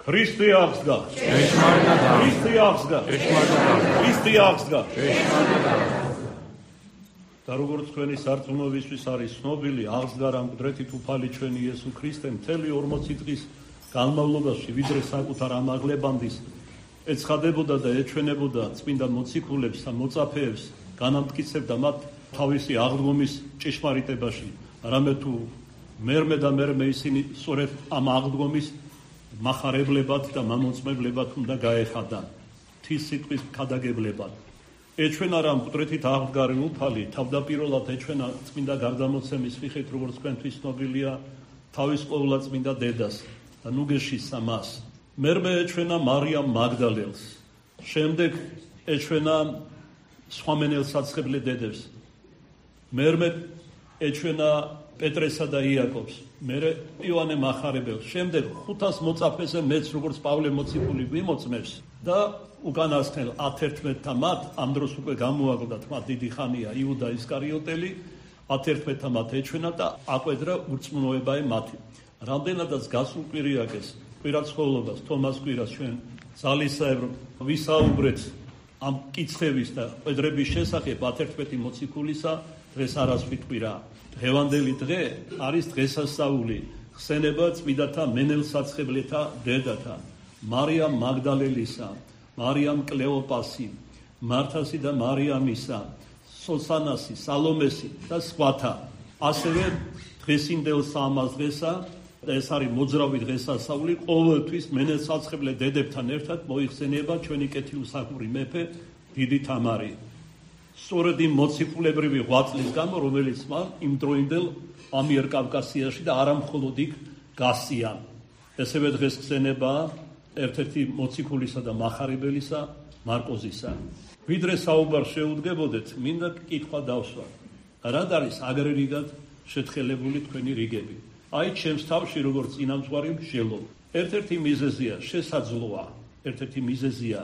Χριστί აღსდგა. Χριστί აღსდგა. Χριστί აღსდგა. და როგორც თქვენი სარწმუნოებისთვის არის ცნობილი, აღსდგა რამკვდრეთით უფალი ჩვენი იესო ქრისტე მთელი 40 დღის განმავლობაში, ვიდრე საკუთარ ამაღლებანდის ეცხადებოდა და ეჩვენებოდა წმინდა მოციქულებს და მოწაფეებს, განამტკიცებდა მათ თავისი აღდგომის ჭეშმარიტებაში, არამედ თუ მერმე და მერმე ისინი სწორედ ამ აღდგომის მახარებლებად და მამოწმებლებად უნდა გაეხადან, ღვთის სიტყვის ქადაგებლებად. ეჩვენა რა მკვდრეთით აღდგარი უფალი, თავდაპირველად ეჩვენა წმინდა გარდამოცემის ხიხით, როგორც თქვენთვის ცნობილია, თავის ყოვლადწმინდა დედას და ნუგეშისა მას. მერმე ეჩვენა მარიამ მაგდალელს, შემდეგ ეჩვენა სხვამენელ საცხებლე დედებს, მერმე ეჩვენა პეტრესა და იაკობს, მერე იოანე მახარებელს, შემდეგ 500 მოწაფეზე მეც როგორც პავლე მოციქული ვიმოწმებს და უკანასკნელ 11-თა მათ ამ დროს უკვე გამოაკლდათ მათ დიდი ხანია იუდა ისკარიოტელი, 11-თა მათ ეჩვენა და აყვედრა ურწმუნოებაა მათი. რამდენადაც გასულ კვირიაკეს კვირაცხოვლობას თომას კვირას ჩვენ ძალისაებრ ვისაუბრეთ ამ კითხების და ყვედრების შესახებ 11 მოციქულისა, დღეს არასვით კვირა. დღევანდელი დღე არის დღესასწაული ხსენება წმინდათა მენელსაცხებლეთა დედათა, მარიამ მაგდალელისა, მარიამ კლეოპასი, მართასი და მარიამისა, სოსანასი, სალომესი და სხვათა. ასევე დღესინდელ სამას დღესა და ეს არის მოძრავი დღესასწაული, ყოველთვის მენელსაცხებლე დედებთან ერთად მოიხსენება ჩვენი კეთილმსახური მეფე დიდი თამარი. სწორედ იმ მოციქულებრივი ღვაწლის გამო, რომელიც მან იმ დროინდელ ამიერკავკასიაში და არა მხოლოდ იქ გასწია. ესევე დღეს ხსენება ერთ-ერთი მოციქულისა და მახარებელისა მარკოზისა. ვიდრე საუბარ შეუდგებოდეთ, მინდა კითხვა დავსვა. რად არის აგრერიგად შეთხელებული თქვენი რიგები? აი ჩემს თავში როგორც წინამძღვარი მსჯელობ. ერთ-ერთი მიზეზია შესაძლოა, ერთ-ერთი მიზეზია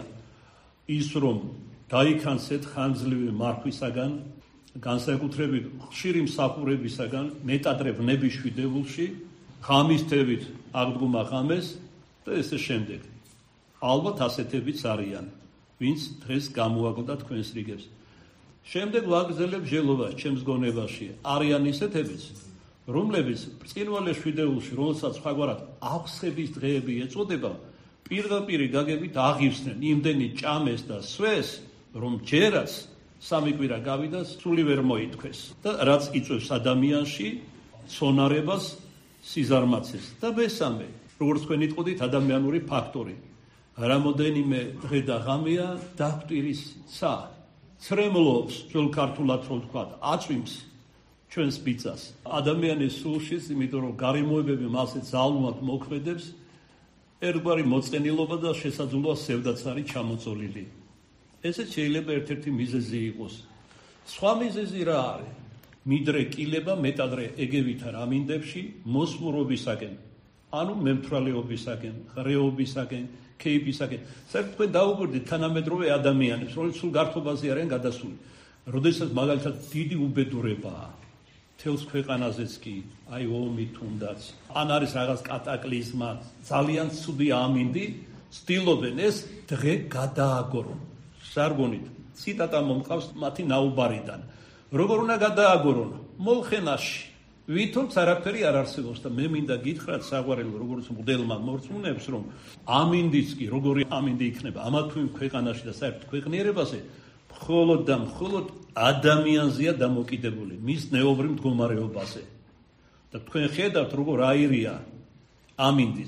ის რომ დაიქანსეთ ხანძლივი მარხვისაგან, განსაკუთრებით ხშირი მსახურებისაგან, მეტადრე ვნების შვიდებულში, ღამის თევით აღდგომა ღამეს და ესე შემდეგ. ალბათ ასეთებიც არიან, ვინც დღეს გამოაკლდა თქვენს რიგებს. შემდეგ ვაგრძელებ მსჯელობას ჩემს გონებაში. არიან ისეთებიც, რომლებიც ბრწყინვალე შვიდებულში, რომელსაც სხვაგვარად აღსების დღეები ეწოდება, პირდაპირი გაგებით აღივსნენ იმდენი ჭამეს და სვეს, რომ ჯერაც სამი კვირა გავიდა, სული ვერ მოითქვეს და რაც იწვევს ადამიანში ცონარებას, სიზარმაცეს და მესამე, როგორც თქვენ იტყოდით, ადამიანური ფაქტორი. რამოდენიმე დღე და ღამეა დაგვტირისა, ცრემლობს, ძველ ქართულად რო ვთქვათ, აწვიმს ჩვენს ბიძას. ადამიანის სულში, იმიტომ რომ გარემოებები მასე ძალმოდ მოქმედებს, ერთგვარი მოწყენილობა და შესაძლოა სევდაც არის ჩამოწოლილი. ესეც შეიძლება ერთ-ერთი მიზეზი იყოს. სხვა მიზეზი რა არის? მიდრე კილება მეტადრე ეგევითარ ამინდებში მოსმურობისაკენ, ანუ მემთვრალეობისაკენ, ღრეობისაკენ, ქეიფისაკენ. საერთოდ თქვენ დაუბრუნდით თანამედროვე ადამიანებს, რომლებიც სულ გართობაზე არიან გადასული. როდესაც მაგალითად დიდი უბედურებაა, თელს ქვეყანაზეც კი, აი ომი თუნდაც, ან არის რაღაც კატაკლიზმა, ძალიან ცუდი ამინდი, ცდილობენ ეს დღე გადააგორონ. სარგონით, ციტატა მომყავს მათი ნაუბარიდან. როგორ უნდა გადააგორონ? მოლხენაში. ვითომც არაფერი არ არსებობს და მე მინდა გითხრათ საყვარელო, როგორც მღვდელმა მორწმუნეებს, რომ ამინდიც კი, როგორი ამინდი იქნება ამა თუ იმ ქვეყანაში და საერთოდ ქვეყნიერებაზე, მხოლოდ და მხოლოდ ადამიანზეა დამოკიდებული, მის ნეობრივ მდგომარეობაზე. და თქვენ ხედავთ, როგორ აირია ამინდიც.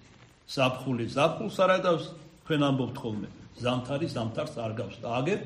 ზაფხული ზაფხულს არ აგავს, თქვენ ამბობთ ხოლმე. ზამთარი ზამთარს არ გავს და აგერ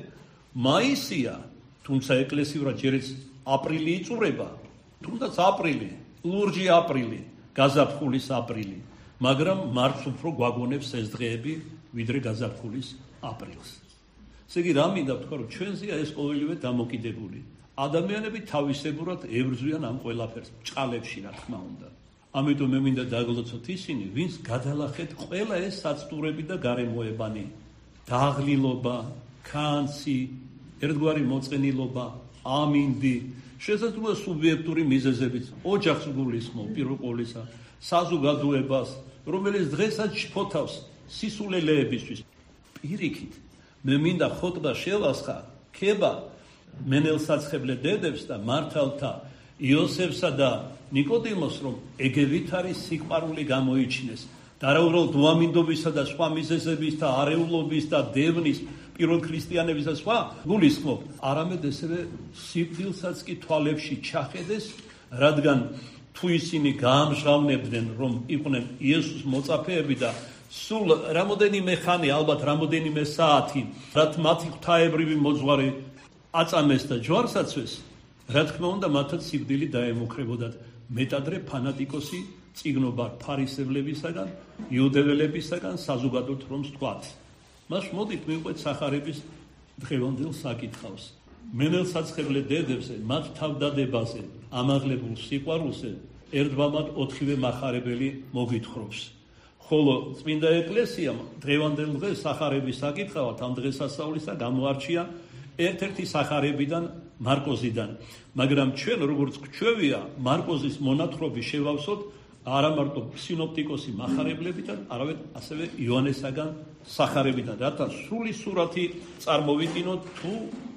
მაისია, თუმცა ეკლესიურად ჯერაც აპრილი იწურება, თუნდაც აპრილი, ლურჯი აპრილი, გაზაფხულის აპრილი, მაგრამ მარტს უფრო გვაგონებს ეს დღეები, ვიდრე გაზაფხულის აპრილს. ესე იგი, რა მინდა ვთქვა, რომ ჩვენზეა ეს ყოველივე დამოკიდებული. ადამიანები თავისებურად ებრძვიან ამ ყველაფერს, ჭყალებში, რა თქმა უნდა. ამიტომ მე მინდა დაგლოცოთ ისინი, ვინც გადალახეთ ყველა ეს საცტურები და გარემოებანი. დაღლილობა, ქანცი, ერთგვარი მოწყენილობა, ამინდი, შესაძლოა სუბიექტური მიზეზებით, ოჯახს გულისხმობ პირველ ყოვლისა, საზოგადოებას, რომელიც დღესაც შფოთავს სისულელეებისთვის. პირიქით, მე მინდა ხოტბა შევასხა ქება მენელსაცხებლე დედებს და მართალთა იოსებსა და ნიკოდიმოს, რომ ეგევით არის სიყვარული გამოიჩინეს და არა უბრალოდ უამინდობისა და სხვა მიზეზების და არეულობის და დევნის პირველ ქრისტიანების და სხვა გულისხმობ, არამედ ესევე სიკვდილსაც კი თვალებში ჩახედეს, რადგან თუ ისინი გაამჟღავნებდნენ, რომ იყვნენ იესოს მოწაფეები და სულ რამოდენიმე ხანი, ალბათ რამოდენიმე საათი, რაც მათი ღვთაებრივი მოძღვარი აწამეს და ჯვარს აცვეს, რა თქმა უნდა, მათაც სიკვდილი დაემუქრებოდათ. მეტადრე ფანატიკოსი წიგნობა ფარისევლებისაგან, იუდეველებისაგან საზოგადოდ რომ ვთქვათ. მას მოდით მივყვეთ სახარების დღევანდელ საკითხავს. მენელსაცხებლე დედებზე, მათ თავდადებაზე, ამაღლებულ სიყვარულზე ერთბალმად 4-ვე მახარებელი მოგითხრობს. ხოლო წმინდა ეკლესიამ დღევანდელ დღეს სახარების საკითხავად ამ დღესასწაულისა გამოარჩია ერთ-ერთი სახარებიდან მარკოზიდან, მაგრამ ჩვენ როგორც გვჩვევია მარკოზის მონათხრობი შევავსოთ არა მარტო სინოპტიკოსი მახარებლებიდან, არამედ ასევე იოანესაგან სახარებიდან, რათა სრული სურათი წარმოვიდგინოთ თუ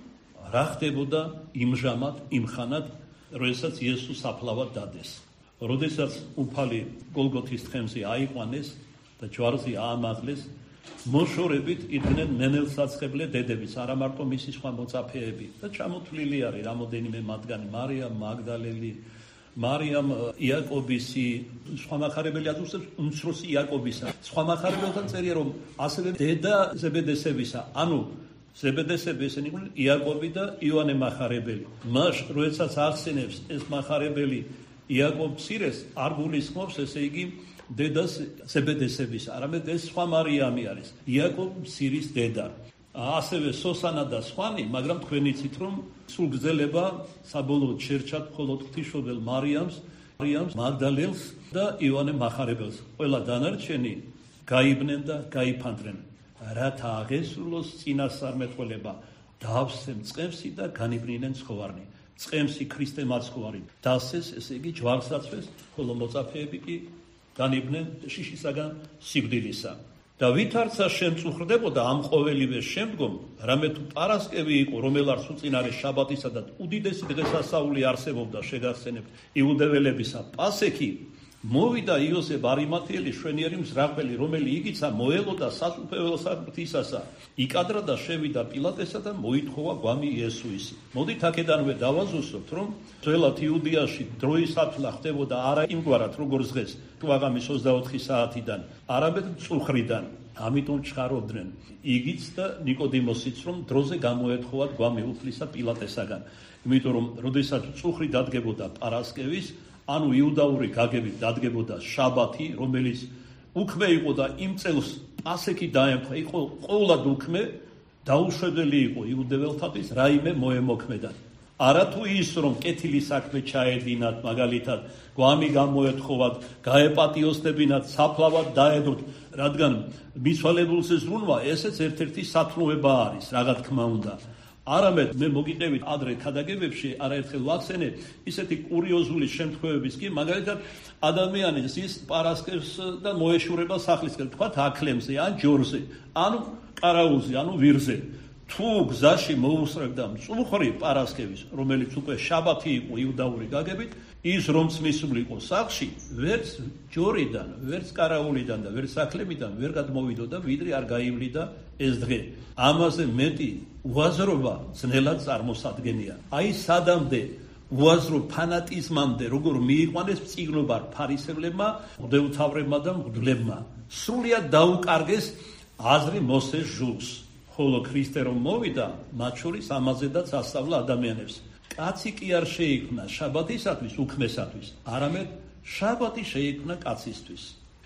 რა ხდებოდა იმჟამად, იმხანად, როდესაც იესოს აფლავად დადეს. როდესაც უფალი გოლგოთის თხემზე აიყვანეს და ჯვარზე აამაღლეს, მოშორებით იდგნენ მენელსაცხებლე დედებიც, არა მარტო მისი სხვა მოწაფეები და ჩამოთვლილი არის რამოდენიმე მათგანი, მარიამ მაგდალელი, მარიამ იაკობისი, სხვა მახარებელი აზუსტებს უმცროსი იაკობისა. სხვა მახარებელთან წერია, რომ ასევე დედა ზებედესებისა, ანუ ზებედესები ესენი იყვნენ იაკობი და იოანე მახარებელი. მას როდესაც ახსენებს ეს მახარებელი იაკობ მცირეს, არ გულისხმობს, ესე იგი დედას ზებედესების, არამედ ეს სხვა მარიამი არის, იაკობ მცირის დედა. ასევე სოსანა და სხვანი, მაგრამ თქვენ იცით, რომ სულ გრძელება საბოლოოდ შერჩათ მხოლოდ ღვთისმშობელ მარიამს მაგდალელს და იოანე მახარებელს. ყველა დანარჩენი გაიბნენ და გაიფანტნენ, რათა აღესრულოს წინასწარმეტყველება, დავსემ წყემსი და განიბრინեն ცხოვარნი. წყემსი ქრისტე მაცხოვარი დასეს, ესე იგი ჯვარს აცვეს, ხოლო მოწაფეები კი განიბნენ შიშისაგან სიკვდილისა. და ვითარცა შემწუხრდებოდა ამ ყოველივე შემდგომ, რამე თუ პარასკევი იყო, რომელარს უწინარე შაბათისა და უდიდესი დღესასწაული არსებობდა, შეგახსენებთ იუდეველებისა, პასექი, მოვიდა იოსებ არიმათიელი, შვენიერი მზრახველი, რომელი იგიცა მოელოდა სასუფეველსა ღვთისასა, იკადრა და შევიდა პილატესა და მოითხოვა გვამი იესუისი. მოდით აქედანვე დავაზუსტოთ, რომ ძველად იუდეაში დროის ათვლა ხდებოდა არა იმგვარად, როგორც დღეს, თუ აღამის 24 საათიდან, არამედ მწუხრიდან. ამიტომ ჩხარობდნენ იგიც და ნიკოდიმოსიც, რომ დროზე გამოეთხოვათ გვამი უფლისა პილატესაგან. იმიტომ რომ როდესაც მწუხრი დადგებოდა პარასკევის, ანუ იუდაური გაგებით დადგებოდა შაბათი, რომელიც უქმე იყო და იმ წელს პასექი დაემხა, იყო ყოვლად უქმე, დაუშვებელი იყო იუდეველთათვის, რაიმე მოემოქმედათ. არა თუ ის, რომ კეთილი საქმე ჩაედინათ, მაგალითად, გვამი გამოეთხოვათ, გაეპატიოსდებინათ, საფლავად დაედოთ, რადგან მიცვალებულზე ზრუნვა, ესეც ერთ-ერთი სათნოება არის, რა თქმა უნდა. არამედ მე მოგიყევით ადრე ქადაგებებში არაერთხელ ვახსენე ისეთი კურიოზული შემთხვევების კი, მაგალითად ადამიანი ზის პარასკევს და მოეშურება სახლისკენ, თქვათ აქლემზე ან ჯორზე, ანუ ყარაულზე, ანუ ვირზე. თუ გზაში მოუსწრებდა მწუხრი პარასკევის, რომელიც უკვე შაბათი იყო იუდაური გაგებით, ის რომც მისული იყო სახლში, ვერც ჯორიდან, ვერც ყარაულიდან და ვერც აქლემიდან ვერ გადმოვიდოდა, ვიდრე არ გაივლიდა ეს დღე. ამაზე მეტი უაზრობა ძნელად წარმოსადგენია. აი სადამდე უაზრო ფანატიზმამდე, როგორ მიიყვანეს წიგნობა ფარისევლებმა, მღვდელმთავრებმა და მღვდლებმა. სრულიად დაუკარგეს აზრი მოსეს ჟულს. ხოლო ქრისტე რომ მოვიდა, მათ შორის ამაზედაც ასწავლა ადამიანებს. კაცი კი არ შეიქმნა შაბათისათვის, უქმესათვის, არამედ შაბათი შეიქმნა კაცისთვის.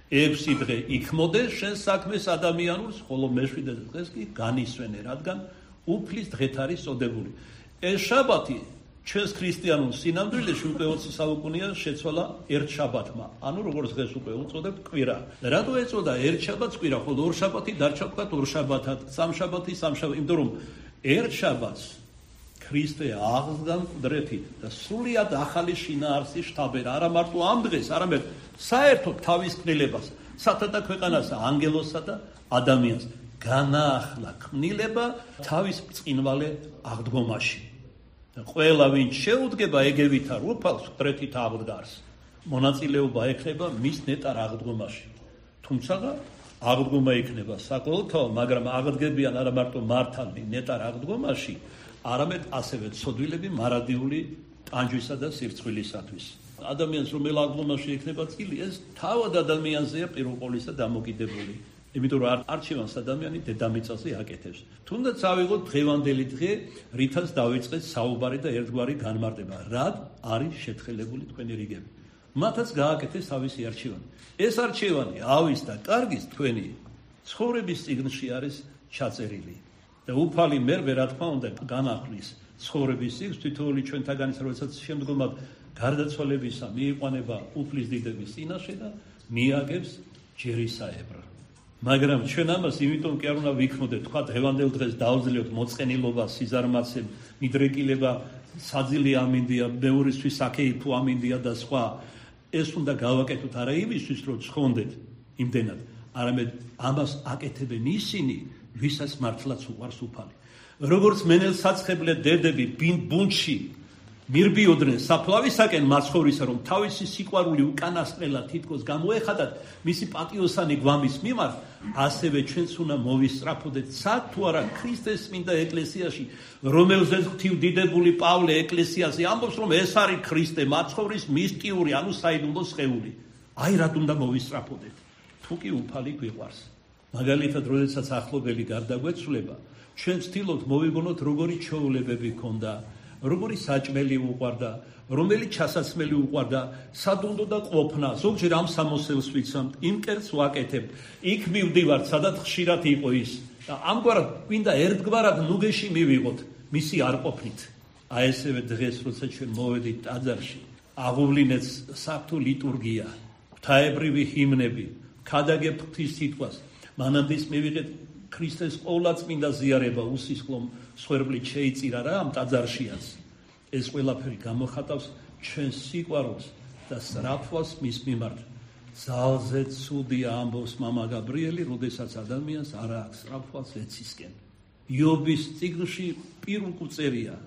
6 დღე იქმოდეს შენ საქმეს ადამიანურს, ხოლო მე-7 დღეს კი განისვენე, რადგან უფლის დღეთ არის წოდებული. ეს შაბათი ჩვენს ქრისტიანულ სინამდვილეში უკვე 20 საუკუნეა შეცვალა ერთ შაბათმა. ანუ როგორც დღეს უკვე უწოდებთ კვირა. რატო ეწოდა ერთ შაბათს კვირა, ხოლო ორ შაბათი დარჩა ვთქვათ ორ შაბათად, სამ შაბათი სამ შაბათი, იმიტომ რომ ერთ შაბათს ქრისტე აღსდგა მკვდრეთით და სრულიად ახალი შინაარსის შთაბერა, არა მარტო ამ დღეს, არამედ საერთოდ თავის ქმნილებას, სათათა ქვეყანას, ანგელოსსა და ადამიანს. განაახლა ქმნილება თავის ბრწყინვალე აღდგომაში. და ყველა ვინც შეუდგება ეგევით არ უფალს ხვდრეთით აღდგარს. მონაწილეობა ექნება მის ნეტარ აღდგომაში. თუმცა აღდგომა იქნება საკოლოთაო, მაგრამ აღდგებიან არა მარტო მართალი ნეტარ აღდგომაში, არამედ ასევე ცოდვილები მარადიული ტანჯვისა და სირცხვილისათვის. ადამიანს რომელ აღდგომაში ექნება წილი, ეს თავად ადამიანზეა პირველ ყოვლისა დამოკიდებული. იმიტომ რომ არჩევანს ადამიანი დედამიწაზე აკეთებს. თუნდაც ავიღოთ დღევანდელი დღე, რითაც დავიწყეთ საუბარი და ერთგვარი განმარტება, რად არის შეთხელებული თქვენი რიგები. მათაც გააკეთეს თავისი არჩევანი. ეს არჩევანი ავის და კარგის თქვენი ცხოვრების წიგნში არის ჩაწერილი. და უფალი მერვე რა თქმა უნდა განახლის ცხოვრების წიგნს თითოეული ჩვენთაგანის, როდესაც შემდგომად გარდაცვალებისა მიიყვანება უფლის დიდების წინაშე და მიაგებს ჯერისაებრ. მაგრამ ჩვენ ამას იმიტომ კი არ უნდა ვიქნოდეთ, თქვა დღევანდელ დღეს დავძლევთ მოწყენილობა, სიზარმაცე, მიდრეკილება, საძილი ამინდია, მეორისთვის საქეიფო ამინდია და სხვა. ეს უნდა გავაკეთოთ არა იმისთვის, რომ ცხონდეთ იმდენად, არამედ ამას აკეთებენ ისინი, ვისაც მართლაც უყვარს უფალი. როგორც მენელსაცხებლე დედები ბუნდში მირბიოდნენ საფლავისაკენ მაცხოვრისა, რომ თავისი სიყვარული უკანასკნელად თითქოს გამოეხადათ მისი პატიოსანი გვამის მიმართ, ასევე ჩვენც უნდა მოვისწრაფოდეთ სად თუ არა ქრისტეს წმინდა ეკლესიაში, რომელზეც ღვთივდიდებული პავლე ეკლესიაზე ამბობს, რომ ეს არის ქრისტე მაცხოვრის მისტიური, ანუ საიდუმლო სხეული. აი რად უნდა მოვისწრაფოდეთ, თუ კი უფალი გვიყვარს. მაგალითად, როდესაც ახლობელი გარდაგვეცვლება, ჩვენ ვცდილობთ მოვიგონოთ როგორი ჩვეულებები ჰქონდა, როგორი საჭმელი უყვარდა, რომელი ჩასაცმელი უყვარდა, სად უნდა ყოფნა, ზოგჯერ ამ სამოსელს ვიცამთ, იმ კერძს ვაკეთებ, იქ მივდივართ, სადაც ხშირად იყო ის. და ამგვარად გვინდა ერთგვარად ნუგეში მივიღოთ, მისი არ ყოფნით. აი ესევე დღეს, როცა ჩვენ მოვედით ტაძარში, აღუვლინეთ საღვთო ლიტურგია, ღვთაებრივი ჰიმნები, ქადაგებთ ღვთის სიტყვას, მანამდე მივიღეთ ქრისტეს ყოვლადწმინდა ზიარება, უსისხლო მსხვერპლით შეიწირა რა ამ ტაძარშიაც. ეს ყველაფერი გამოხატავს ჩვენს სიყვარულს და სწრაფვას მის მიმართ. ძალზე ცუდია ამბობს მამა გაბრიელი, როდესაც ადამიანს არ აქვს სწრაფვას ეცისკენ. იობის წიგნში პირუკუ წერია,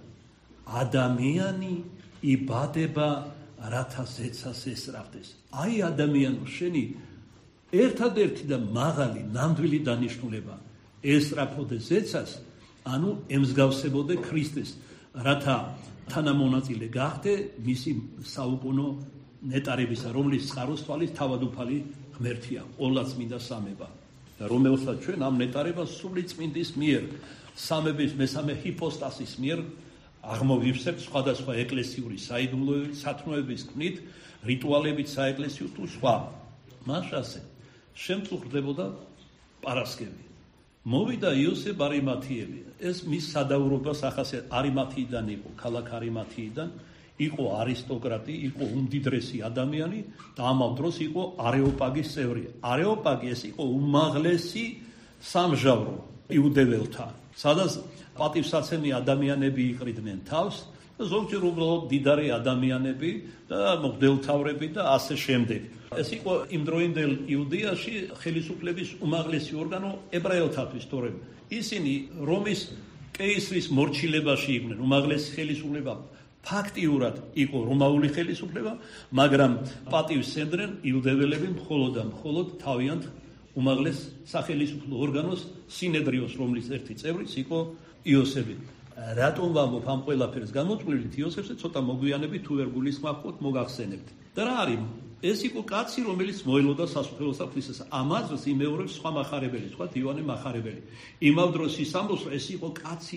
ადამიანი იბადება, რათა ზეცას ესწრაფდეს. აი ადამიანო, შენი ერთადერთი და მაღალი ნამდვილი დანიშნულება ესწრაფოდე ზეცას, ანუ ემსგავსებოდე ქრისტეს, რათა თანამონაწილე გახდე მისი საუკუნო ნეტარებისა, რომლის წყაროს თვალის თავადუფალი ღმერთია, ყოვლადწმინდა სამება. და რომელსაც ჩვენ ამ ნეტარებას სული წმინდის მიერ, სამების მესამე ჰიპოსტასის მიერ აღმოვივსებთ სხვადასხვა ეკლესიური საიდუმლოებით, სათნოების ქმნით, რიტუალებით საეკლესიო თუ სხვა. მას ასე შემწუხდებოდა პარასკევი. მოვიდა იოსებ არიმათიელი. ეს მის სადაურობას ახასიათებს. არიმათიიდან იყო, ქალაქ არიმათიიდან იყო არისტოკრატი, იყო უმდიდრესი ადამიანი და ამავ დროს იყო არეოპაგის წევრი. არეოპაგი ეს იყო უმაღლესი სამჟავრო იუდეველთა, სადაც პატივსაცემი ადამიანები იყრიდნენ თავს და ზოგჯერ უბრალოდ დიდარი ადამიანები და მღვდელმთავრები და ასე შემდეგ. ეს იყო იმ დროინდელ იუდეაში ხელისუფლების უმაღლესი ორგანო ებრაელთათვის, თორემ ისინი რომის კეისრის მორჩილებაში იყვნენ, უმაღლესი ხელისუფლება ფაქტიურად იყო რომაული ხელისუფლება, მაგრამ პატივს სცემდნენ იუდეველები მხოლოდ თავიანთ უმაღლეს სახელისუფლო ორგანოს სინედრიოს, რომლის ერთი წევრიც იყო იოსები. რატომ ვამბობ ამ ყველაფერს გამოწვლილით იოსებსე ცოტა მოგვიანებით თუ ვერ გულისხმობთ მოგახსენებთ. და რა არის? ეს იყო კაცი, რომელიც მოელოდა სასუფეველსა ღვთისას. ამაზრს იმეორებს სხვა მახარებელი, სხვა იოანე მახარებელი. იმავ დროს ის ამბობს, რომ ეს იყო კაცი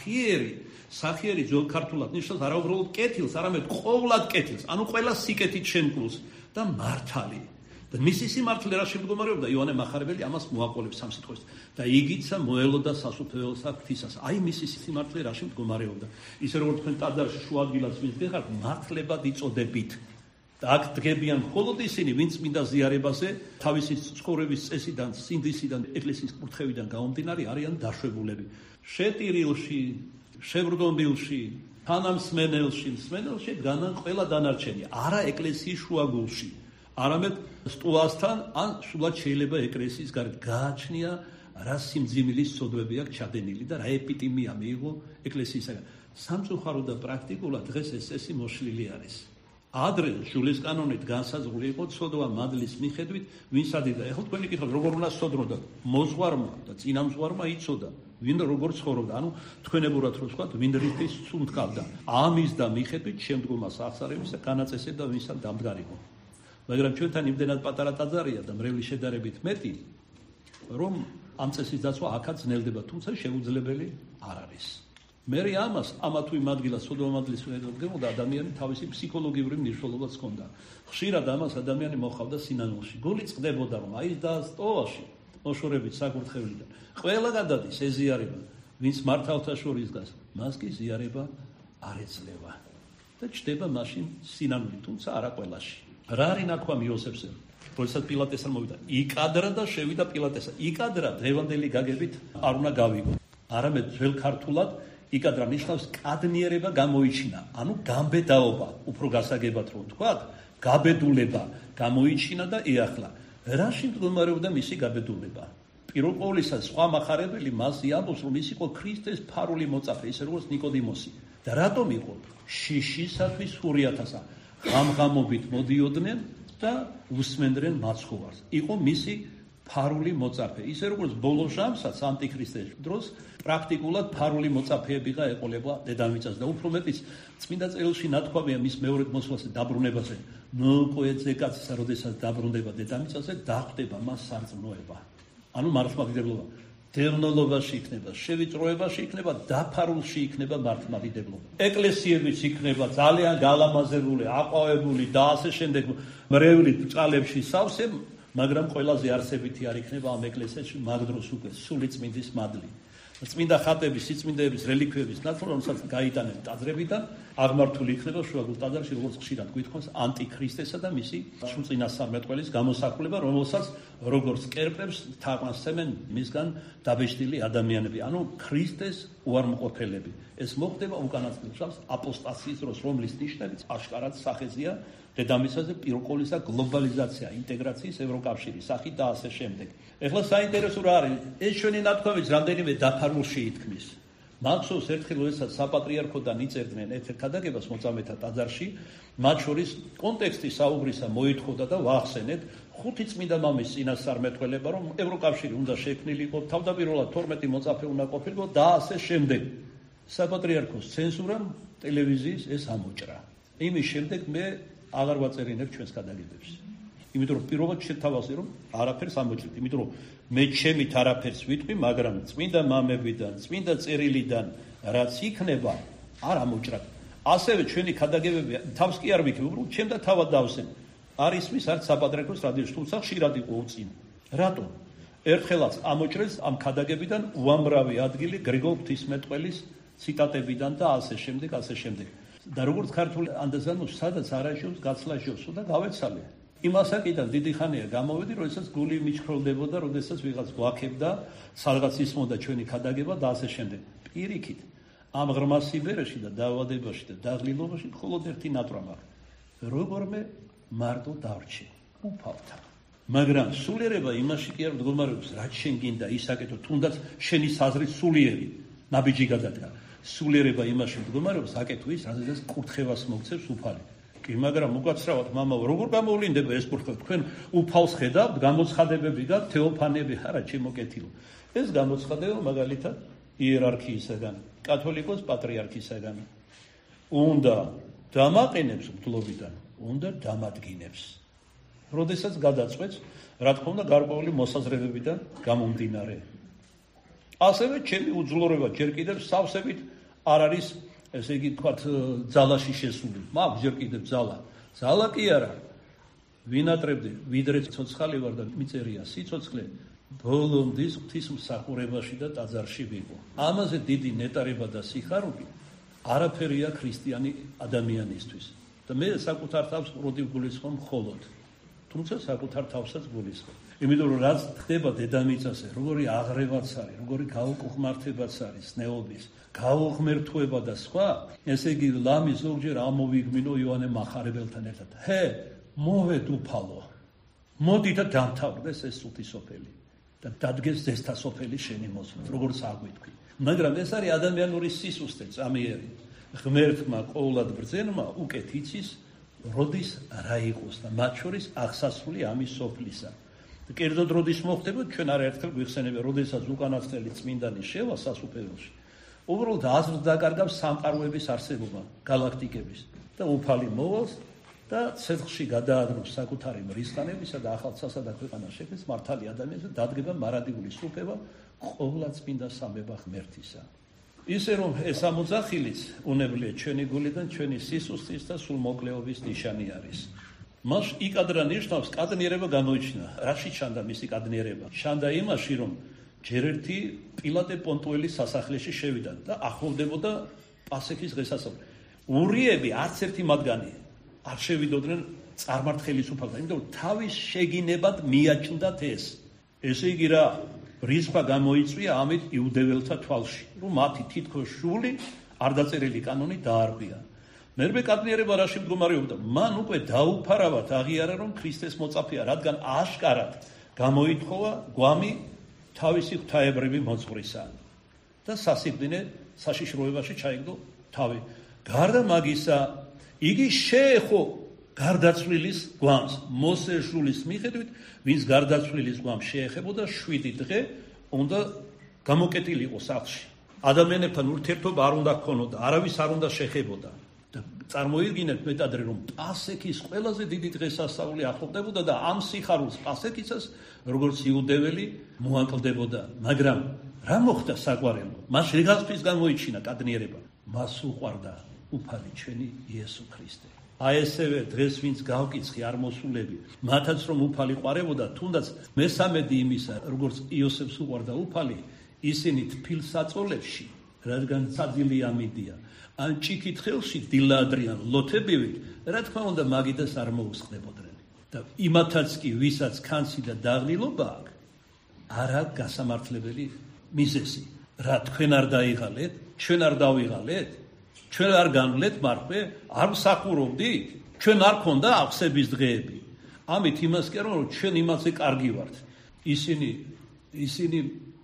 სახიერი ძველ ქართულად ნიშნავს არა უბრალოდ კეთილს, არამედ ყოვლად კეთილს, ანუ ყველა სიკეთით შემკულს და მართალი. და მისი სიმართლე რა შემდგომარეობდა, იოანე მახარებელი ამას მოაყოლებს ამ სიტყვას. და იგიცა მოელოდა სასუფეველსა ღვთისას. აი მისი სიმართლე რა შემდგომარეობდა. ისე როგორც თქვენ ტაძარში შუადღილას ვინც გეხართ, მართლებად იწოდებით. და აქ დგებიან მხოლოდ ისინი, ვინც წმინდა ზიარებაზე თავისი ცხოვრების წესიდან, სინდისიდან, ეკლესიის კურთხევიდან გამომდინარე არიან დაშვებულები. შეტირილში, შევრდომილში, თანამსმენელში, მსმენელში დგანან ყველა დანარჩენი, არა ეკლესიის შუაგულში. არამედ სტუასთან ან სულად შეიძლება ეკლესიის გარეთ გააჩნია რა სიმძიმილის ცოდვები აქვს ჩადენილი და რა ეპიტიმია მიიღო ეკლესიისაგან. სამწუხაროდ და პრაქტიკულად დღეს ეს წესი მოშლილი არის. ადრე ჟულის კანონით განსაზღვრული იყო ცოდვა მადლის მიხედვით, ვინ სადიდა. ეხლა თქვენი კითხავთ, როგორ უნდა სცოდნოდა? მოძღვარმა და წინამძღვარმა იცოდა, ვინ როგორ ცხოვრობდა. ანუ თქვენებურად რო ვთქვათ, ვინ რითის სუნთქავდა. ამის და მიხედვით შემდგომა სახსარებისა განაწესებდა ვინსა დამდგარიყო. მაგრამ ჩვენთან იმდენად პატარა ტაძარია და მრევლის შედარებით მეტი, რომ ამ წესის დაცვა აქაც ძნელდება, თუმცა შეუძლებელი არ არის. მერე ამას ამა თუ იმ ადგილას სოდომადლის ვედგებოდა ადამიანი თავისი ფსიქოლოგიური მნიშვნელობაც ჰქონდა. ხშირად ამას ადამიანი მოხავდა სინანულში. გული წყდებოდა რომ აი და სტოვაში მოშორებით საკურთხევლიდან ყველა გადადის ეზიარება, ვინც მართავთა შორის დგას, მას კი ზიარება არ ეძლევა და ჩდება მაშინ სინანული, თუმცა არა ყველაში. რა არის ნაქვამი იოსებსე? როდესაც პილატესთან მოვიდა, იკადრა და შევიდა პილატესთან. იკადრა დღევანდელი გაგებით არ უნდა გავიგო. არამედ ძველ ქართულად იკადრა ნიშნავს კადნიერება გამოიჩინა, ანუ გამბედაობა, უფრო გასაგებად რომ ვთქვათ, გაბედულება გამოიჩინა და ეახლა. რაში მდგომარეობდა მისი გაბედულება? პირველ ყოვლისა სხვა მახარებელი მასზე ამბობს, რომ ის იყო ქრისტეს ფარული მოწაფე, ისე როგორც ნიკოდიმოსი. და რატომ იყო? შიშისათვის ხურიათასა ღამღამობით მოდიოდნენ და უსმენდნენ მაცხოვარს. იყო მისი ფარული მოწაფე, ისე როგორც ბოლო ჟამსაც ანტიქრისტეს დროს პრაქტიკულად ფარული მოწაფეებიღა ეყოლება დედამიწას და უფრო მეტიც წმინდა წერილში ნათქვამია მის მეორედ მოსვლაზე დაბრუნებაზე. ნოკვეძე კაცისა, როდესაც დაბრუნდება დედამიწაზე, დახვდება მას სარწმუნოება. ანუ მართლმადიდებლობა. დევნილობაში იქნება, შევიწროებაში იქნება, დაფარულში იქნება მართლმადიდებლობა. ეკლესიებიც იქნება ძალიან გალამაზებული, აყვავებული და ასე შემდეგ, მრევლით ბჭყალებში სავსე, მაგრამ ყველაზე არსებითი არ იქნება ამ ეკლესიაში მაგ დროს უკვე სული წმინდის მადლი. წმინდა ხატების, სიწმინდეების, რელიქვიების ნაცვლად, რომელსაც გაიტანენ ტაძრებიდან, აღმართული იქნება შუაგულ ტაძარში, როგორც ხშირად გვითხოვს, ანტიქრისტესა და მისი სრულწინასწარმეტყველის გამოსახულება, რომელსაც როგორც კერპებს თაყვანსცემენ მისგან დაბეჭდილი ადამიანები, ანუ ქრისტეს უარმოყოფელები. ეს მოხდება უკანასკნელს აპოსტასიის დროს, რომლის ნიშნებიც აშკარად სახეზეა დედამიწაზე პირველყოლისა გლობალიზაცია, ინტეგრაციის ევროკავშირის სახით და ასე შემდეგ. ეხლა საინტერესო რა არის? ეს ჩვენი ნათქვამიც რამდენიმე დაფარულში ითქმის. მახსოვს ერთხელ როდესაც საპატრიარქოდან იწერდნენ ერთ-ერთ ქადაგებას მოწამეთა ტაძარში, მათ შორის კონტექსტი საუბრისა მოითხოვდა და ვახსენეთ, 5 წმინდა მამის წინასწარმეტყველება, რომ ევროკავშირი უნდა შექმნილიყო, თავდაპირველად 12 მოწაფე უნდა ყოფილიყო და ასე შემდეგ. საპატრიარქოს ცენზურამ ტელევიზიის ეს ამოჭრა. იმის შემდეგ მე აღარ ვაწერინებ ჩვენს ქადაგებებს. იმიტომ რომ პირველად შეთავაზე რომ არაფერს ამოჭრით, იმიტომ რომ მე ჩემით არაფერს ვიტყვი, მაგრამ წმინდა მამებიდან, წმინდა წერილიდან რაც იქნება, არ ამოჭრათ. ასევე ჩვენი ქადაგებები თავს კი არ ვიქებ, უბრალოდ ჩემ და თავად დავსენ. არ ისმის არც საპატრიარქოს რადიოში, თუმცა ხშირად იყო უწინ. რატომ? ერთხელაც ამოჭრეს ამ ქადაგებიდან უამრავი ადგილი გრიგოლ ღვთისმეტყველის ციტატებიდან და ასე შემდეგ, ასე შემდეგ. და როგორც ქართული ანდაზანოს სადაც არაჟობს გაცლაჟობს და გავეცალე. იმასაკიდან დიდი ხანია გამოვედი, როდესაც გული მიჩქროლდებოდა, როდესაც ვიღაც გვაქებდა, სადღაც ისმოდა ჩვენი ქადაგება და ასე შემდეგ. პირიქით, ამ ღრმა სიბერეში და დაავადებაში და დაღლილობაში მხოლოდ ერთი ნატვრა მაქვს. როგორმე მარტო დარჩე, უფალთა. მაგრამ სულიერება იმაში კი არ მდგომარეობს, რაც შენ გინდა ისაკეთო, თუნდაც შენი საზრით სულიერი ნაბიჯი გადადგა. სულიერება იმაში მდგომარეობს, აკეთო ის, რადგან კურთხევას მოგცევს უფალი. კი, მაგრამ უკაცრავად მამაო, როგორ გამოვლინდება ეს კურთხევა? თქვენ უფალს ხედავთ, გამოცხადებები გაქვთ, თეოფანები, არა, ჩემო კეთილო. ეს გამოცხადება მაგალითად იერარქიისაგან, კათოლიკოს პატრიარქისაგან. უნდა დამაყენებს მგლობიდან, უნდა დამადგინებს. როდესაც გადაწყვეტს, რა თქმა უნდა, გარკვეული მოსაზრებებიდან გამომდინარე. ასევე ჩემი უძლურება ჯერ კიდევ სავსებით არ არის, ესე იგი თქვათ, ძალაში შესული. მაქვს ჯერ კიდევ ძალა. ძალა კი არა. ვინატრებდი, ვიდრე ცოცხალი ვარ და მიწერია სიცოცხლე, ბოლომდის ღვთისმსახურებაში და ტაძარში ვიყო. ამაზე დიდი ნეტარება და სიხარული არაფერია ქრისტიანი ადამიანისთვის. და მე საკუთარ თავს პროდივ გულისხმობ მხოლოდ. თუმცა საკუთარ თავსაც გულისხმობ. იმიტომ რომ რაც ხდება დედამიწაზე, როგორი აღრევაც არის, როგორი გაუკუღმართებაც არის ნეობის, გაუღმერთვება და სხვა, ესე იგი ლამი ზოგჯერ ამოვიგმინო იოანე მახარებელთან ერთად. მოვედ უფალო, მოდი და დამთავრდეს ეს სუთი სოფელი და დადგეს ზესთა სოფელი შენი მოსვლით, როგორც აგვიტყვი. მაგრამ ეს არის ადამიანური სისუსტე, წამიერი. ღმერთმა ყოვლად ბრძენმა უკეთ იცის, როდის რა იყოს და მათ შორის აღსასრული ამის სოფლისა. კერძოდ როდის მოხდება, ჩვენ არაერთხელ გვიხსენებია, როდესაც უკანასკნელი წმინდანი შევა სასუფეველში. უბრალოდ აზრს დაკარგავს სამყაროების არსებობა, გალაქტიკების და უფალი მოვალს და ცეცხლში გადაადროს საკუთარი მრისხანებისა და ახალ ცასა და ქვეყანას შექმნის მართალი ადამიანს და დადგება მარადიული სრულება ყოვლადწმინდა სამება ღმერთისა. ისე რომ ეს ამოძახილიც უნებლიე ჩვენი გულიდან ჩვენი სისუსტის და სულმოკლეობის ნიშანი არის. მას იკადრა ნიშნავს კადნიერება გამოიჩინა. რაში ჩანდა მისი კადნიერება? ჩანდა იმაში, რომ ჯერ ერთი პილატე პონტუელის სასახლეში შევიდა და ახლოვდებოდა პასექის დღესასწაული. ურიები არც ერთი მათგანი არ შევიდოდნენ წარმართ ხელისუფალთან, იმიტომ რომ თავის შეგინებად მიაჩნდათ ეს. ესე იგი რა რისხვა გამოიწვია ამით იუდეველთა თვალში, რომ მათი თითქოს შული არ დაწერილი კანონი დაარღვია. მერმე კადნიერება რაში მდგომარეობდა? მან უკვე დაუფარავად აღიარა, რომ ქრისტეს მოწაფეა, რადგან აშკარად გამოითხოვა გვამი თავისი ღვთაებრები მოძღვრისა და სასიკვდინე საშიშროებაში ჩაიგდო თავი. გარდა მაგისა, იგი შეეხო გარდაცვლილის გვამს. მოსეს შულის მიხედვით, ვინც გარდაცვლილის გვამს შეეხებოდა 7 დღე უნდა გამოკეტილიყო სახლში. ადამიანებთან ურთიერთობა არ უნდა ჰქონოდა, არავის არ უნდა შეხებოდა. და წარმოიდგინეთ მეტადრე, რომ პასექის ყველაზე დიდი დღესასწაული ახლოვდებოდა და ამ სიხარულს პასექისას როგორც იუდეველი მოაკლდებოდა. მაგრამ რა მოხდა საყვარელო? მას რიღაცთვის გამოიჩინა კადნიერება. მას უყვარდა უფალი ჩვენი იესო ქრისტე. აი ესევე დღეს ვინც გავკიცხი არ მოსულები, მათაც რომ უფალი ყვარებოდა, თუნდაც მესამედი იმისა, როგორც იოსებს უყვარდა უფალი, ისინი თბილსაწოლებში, რადგან საძილი ამიდია, ან ჭიქით ხელში დილაადრიან ლოთებივით, რა თქმა უნდა მაგიდას არ მოუსხდებოდნენ. და იმათაც კი, ვისაც ქანცი და დაღლილობა აქვს, არა გასამართლებელი მიზეზი. რა თქვენ არ დაიღალეთ, ჩვენ არ დავიღალეთ? ჩვენ არ განვლეთ მარხვე, არ მსახურობდით, ჩვენ არ ქონდა აღსების დღეები. ამით იმას კი არა, რომ ჩვენ იმაზე კარგი ვართ. ისინი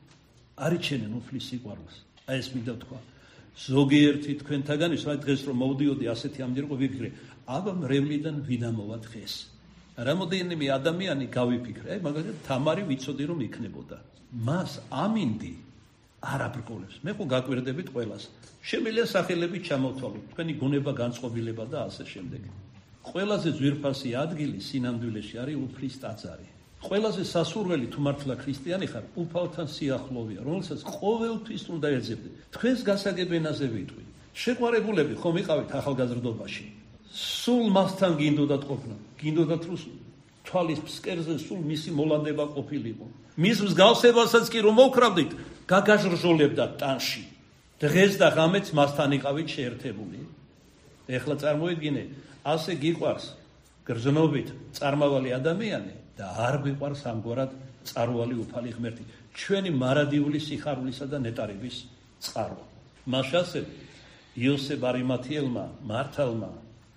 არიჩენენ უფლის სიყვარულს. აი ეს მინდა თქვა. ზოგიერთი თქვენთაგანის, აი დღეს რომ მოვდიოდი ასეთი ამდენყო ვიფიქრე, აბა მრევლიდან ვინამოვა დღეს. რამოდენიმე ადამიანი გავიფიქრე, აი მაგალითად თამარი ვიცოდი რომ იქნებოდა. მას ამინდი არ აბრკოლებს. მე ხო გაკვირდებით ყველას. შემიძლია სახელები ჩამოვთვალოთ, თქვენი გონება, განწყობილება და ასე შემდეგ. ყველაზე ძვირფასი ადგილი სინამდვილეში არის უფლის ტაძარი. ყველაზე სასურველი თუ მართლა ქრისტიანი ხარ, უფალთან სიახლოვეა, რომელსაც ყოველთვის უნდა ეძებდე. თქვენს გასაგებენაზე ვიტყვი. შეყვარებულები ხომ იყავით ახალგაზრდობაში? სულ მასთან გინდოდათ ყოფნა, გინდოდათ რომ თვალის ფსკერზე სულ მისი მოლანდება ყოფილიყო. მის მსგავსებასაც კი რომ მოვკრავდით, გაგაჟრჟოლებდა ტანში. დღეს და ღამეც მასთან იყავით შეერთებული. ეხლა წარმოიდგინე, ასე გიყვარს გრძნობით წარმავალი ადამიანი და არ გიყვარს ამგვარად წარვალი უფალი ღმერთი, ჩვენი მარადიული სიხარულისა და ნეტარების წყარო. მას ასევე იოსებ არიმათიელმა მართალმა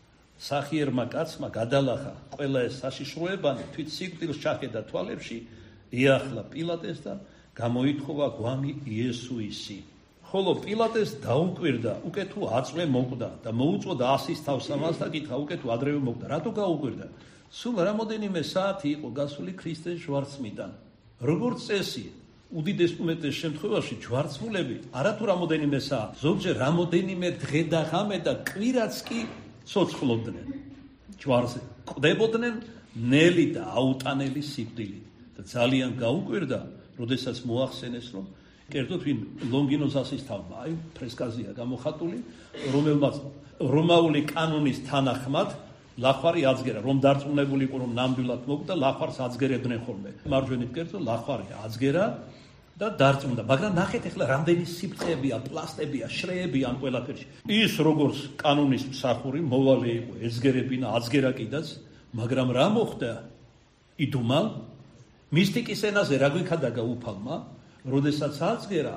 სახიერმა კაცმა გადალახა ყველა ეს საშიშროებანი, თვით სიკვდილს ჩახედა თვალებში, იახლა პილატეს და გამოითხოვა გვამი იესუისი. ხოლო პილატეს დაუკვირდა, უკვე თუ აწვე მოკვდა და მოუწოდა ასის თავს ამას და კითხა, უკვე თუ ადრევე მოკვდა, რატო გაუკვირდა? სულ რამოდენიმე საათი იყო გასული ქრისტეს ჯვარცმიდან. როგორც წესი, უდიდეს უმეტეს შემთხვევაში ჯვარცმულები არათუ რამოდენიმე საათი, ზოგჯერ რამოდენიმე დღე და ღამე და კვირაც კი ცოცხლობდნენ ჯვარზე, კვდებოდნენ ნელი და აუტანელი სიკვდილით და ძალიან გაუკვირდა, როდესაც მოახსენეს, რომ კერძოდ ვინ ლონგინოზასის თავმა, აი ფრესკაზია გამოხატული, რომელმაც რომაული კანონის თანახმად ლახვარი აწგერა, რომ დარწმუნებული იყო, რომ ნამდვილად მოკვდა, ლახვარს აწგერებდნენ ხოლმე. მარჯვენით კერძო ლახვარი აწგერა და დარწმუნდა, მაგრამ ნახეთ ახლა რამდენი სიბრტყეებია, პლასტებია, შრეებია ამ ყველაფერში. ის როგორც კანონის მსახური მოვალე იყო, ეძგერებინა, აწგერა კიდაც, მაგრამ რა მოხდა? იდუმალ მისტიკის ენაზე რა გვიქადაგა უფალმა, როდესაც აწგერა,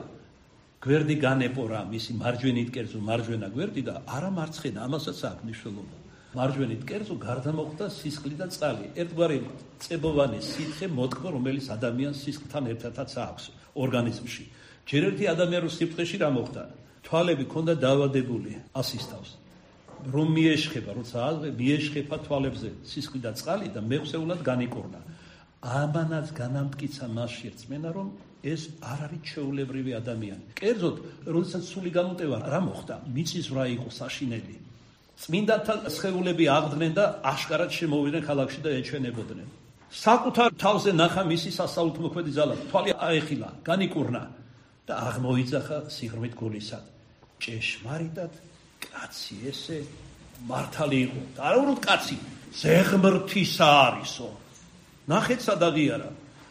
გვერდი განეპორა მისი მარჯვენით კერძო მარჯვენა გვერდი და არა მარცხენა, ამასაც აქვს მნიშვნელობა. მარჯვენით კერძო გარდა მოხდა სისხლი და წყალი. ერთგვარი წებოვანი სითხე მოთქვა, რომელიც ადამიანს სისხლთან ერთადაც აქვს ორგანიზმში. ჯერ ერთი ადამიანის სიფტყეში რა მოხდა? თვალები ქონდა დაავადებული, ასისტავს. რომ მიეშხება, როცა მიეშხება თვალებზე სისხლი და წყალი და მეხსეულად განიკურნა. ამანაც განამტკიცა მასში რწმენა, რომ ეს არ არის ჩვეულებრივი ადამიანი. კერძოდ, როდესაც სული გამოტევა რა მოხდა? მიწისძვრა იყო საშინელი. წმინდანთა სხეულები აღდგნენ და აშკარად შემოვიდნენ ქალაქში და ეჩვენებოდნენ. საკუთარ თავზე ნახა მისი სასაულთმოქმედი ძალა, თვალი აეხილა, განიკურნა და აღმოიძახა სიღრმით გულისად. ჭეშმარიტად კაცი ესე მართალი იყო. არა უბრალოდ კაცი, ზეღმრთისა არისო. ნახეთ სადაღიარა.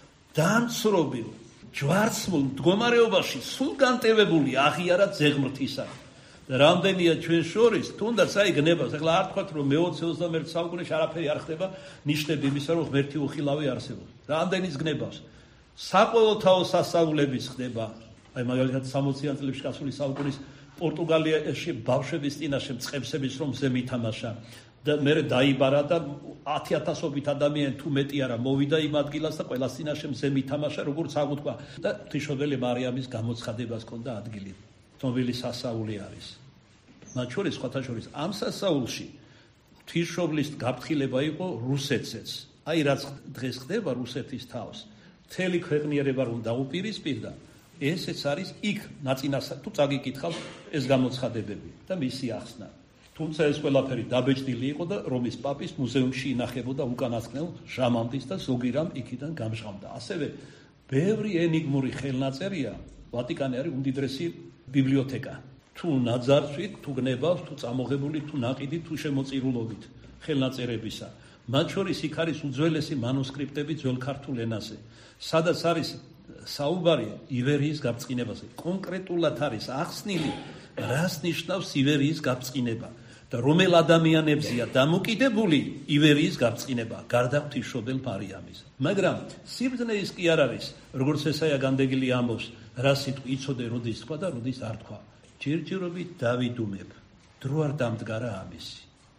დამცრობილ, ჯვარცმულ მდგომარეობაში სულ განტევებული აღიარა ზეღმრთისა. და რამდენია ჩვენ შორის, თუნდაც აი გნებას, ახლა არ თქვათ რომ მე-21 საუკუნეში არაფერი არ ხდება, ნიშნები იმისა რომ ღმერთი უხილავი არსებობს. რამდენის გნებას? საყოველთაო სასწაულების ხდება. აი მაგალითად 60-იან წლებში გასული საუკუნის პორტუგალიაში ბავშვების წინაშე მწყემსების რომ მზე მითამაშა და მე დაიბარა და 10,000-ობით ადამიანი თუ მეტი არა მოვიდა იმ ადგილას და ყველას წინაშე მზე მითამაშა როგორც აღუთქვა და ღვთისმშობელი მარიამის გამოცხადებას ჰქონდა ადგილი. ცნობილი სასაული არის. მათ შორის სხვათა შორის ამ სასაულში ღვთისმშობლის გაფრთხილება იყო რუსეთზეც. აი რაც დღეს ხდება რუსეთის თავს, მთელი ქვეყნიერება რომ დაუპირისპირდა, ესეც არის იქ ნაწინასა თუ წაგიკითხავთ ეს გამოცხადებები და მისი ახსნა. თუმცა ეს ყველაფერი დაბეჭდილი იყო და რომის პაპის მუზეუმში ინახებოდა უკანასკნელ ჟამამდის და ზოგი რამ იქიდან გამჟღავნდა. ასევე ბევრი ენიგმური ხელნაწერია, ვატიკანი არის უმდიდრესი ბიბლიოთეკა. თუ ნაძარცვით, თუ გნებავს, თუ წამოღებული, თუ ნაყიდით, თუ შემოწირულობით ხელნაწერებისა. მათ შორის იქ არის უძველესი მანუსკრიპტები ძველ ქართულ ენაზე, სადაც არის საუბარი ივერიის გაბრწყინებაზე. კონკრეტულად არის ახსნილი, რას ნიშნავს ივერიის გაბრწყინება და რომელ ადამიანებზეა დამოკიდებული ივერიის გაბრწყინება, გარდა ღვთისმშობელ მარიამის. მაგრამ სიბრძნე ის კი არ არის, როგორც ესაია განდეგილი ამბობს, რა სიტყვა იცოდე როდის თქვა და როდის არ თქვა. ჯერჯერობით დავიდუმებ, დრო არ დამდგარა ამისი.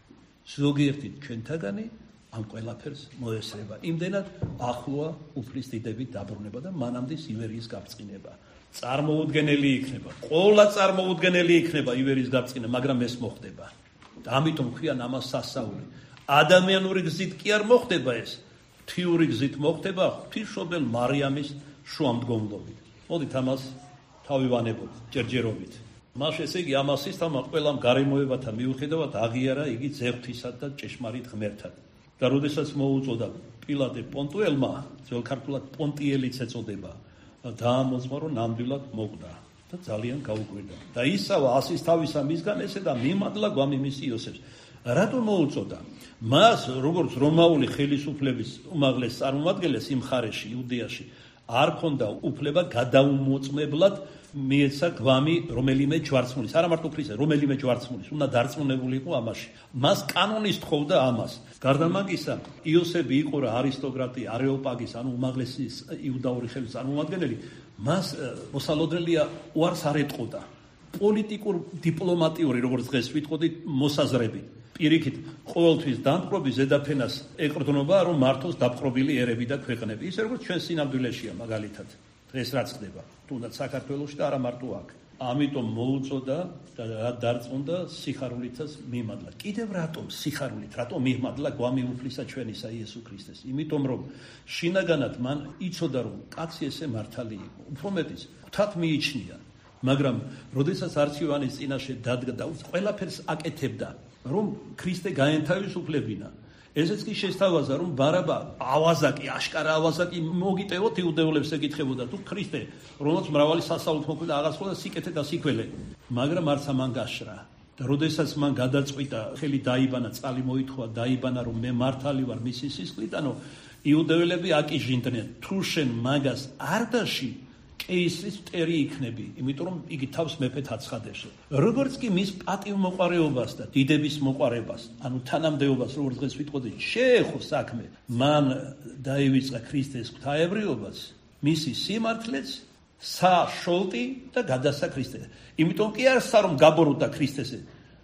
ზოგიერთი ჩვენთაგანი ამ ყველაფერს მოესწრება. იმდენად ახლოა უფლის დიდებით დაბრუნება და მანამდე ივერიის გაბრწყინება. წარმოუდგენელი იქნება. ყოლა წარმოუდგენელი იქნება ივერიის გაბრწყინება, მაგრამ ეს მოხდება. და ამიტომ ქვიან ამას სასაული. ადამიანური გზით კი არ მოხდება ეს. ღვთიური გზით მოხდება ღვთისმშობელ მარიამის შუამდგომლობით. მოდით ამას თავი ვანებოთ ჯერჯერობით. მას ესე იგი ამას სისტემა ყველამ გარემოებათა მიუხედავად აღიარა იგი ზეღვთისად და ჭეშმარიტ ღმერთად. და როდესაც მოუწოდა პილატე პონტუელმა, ძველ ქართულად პონტიელიც ეწოდება, დაამოწმა რომ ნამდვილად მოკვდა და ძალიან გაუკვირდა. და ისავა ასის თავისა მისგან ესე და მიმადლა გვამიმისი იოსებს. რატო მოუწოდა? მას როგორც რომაული ხელისუფლების უმაღლეს წარმომადგენელს იმ მხარეში, იუდეაში, არ ქონდა უფლება გადაუმოწმებლად მიეცა გვამი რომელიმე ჯვარცმულის, არა მარტო ქრისტეს, რომელიმე ჯვარცმულის, უნდა დარწმუნებული იყო ამაში. მას კანონის თხოვდა ამას. გარდა მაგისა, იოსები იყო რა არისტოკრატი, არეოპაგის, ანუ უმაღლესი იუდაური ხელის წარმომადგენელი, მას მოსალოდნელია უარს არ ეტყოდა. პოლიტიკურ დიპლომატიური, როგორც დღეს ვიტყოდით, მოსაზრებით. პირიქით, ყოველთვის დამპყრობის ზედაფენას ეკრდნობა, რომ მართოს დაპყრობილი ერები და ქვეყნები. ისე როგორც ჩვენ სინამდვილეშია მაგალითად. დღეს რაც ხდება, თუნდაც საქართველოში და არა მარტო აქ. ამიტომ მოუწოდა და დარწმუნდა სიხარულითაც მიმადლა. კიდევ რატომ სიხარულით, რატომ მიმადლა გვამი უფლისა ჩვენისა იესო ქრისტეს? იმიტომ რომ შინაგანად მან იცოდა რომ კაცი ესე მართალი იყო. უფრო მეტიც, ღვთად მიიჩნია. მაგრამ როდესაც არჩევანის წინაშე დადგა და ყველაფერს აკეთებდა, რომ ქრისტე გაენთავისუფლებინა. ესეც კი შესთავაზა, რომ ბარაბა ავაზაკი, აშკარა ავაზაკი მოგიტევოთ იუდეულებს ეკითხებოდა თუ ქრისტე, რომელსაც მრავალი სასაულთმოქმედი აღასრულა სიკეთე და სიქველე, მაგრამ არც ამან გაშრა. და როდესაც მან გადაწყვიტა, ხელი დაიბანა, წყალი მოითხოვა, დაიბანა, რომ მე მართალი ვარ მისი სისხლიდანო, იუდეველები აკიჟინდნენ, თუ შენ მაგას არ დაში, კეისრის მტერი იქნები, იმიტომ რომ იგი თავს მეფედ აცხადებს. როგორც კი მის პატივმოყვარეობას და დიდების მოყვარებას, ანუ თანამდებობას, როგორც დღეს ვიტყოდით, შეეხო საქმე, მან დაივიწყა ქრისტეს ღვთაებრიობას, მისი სიმართლეც საშოლტი და გადასა ქრისტეს. იმიტომ კი არ სა რომ გაბოროტდა ქრისტესე,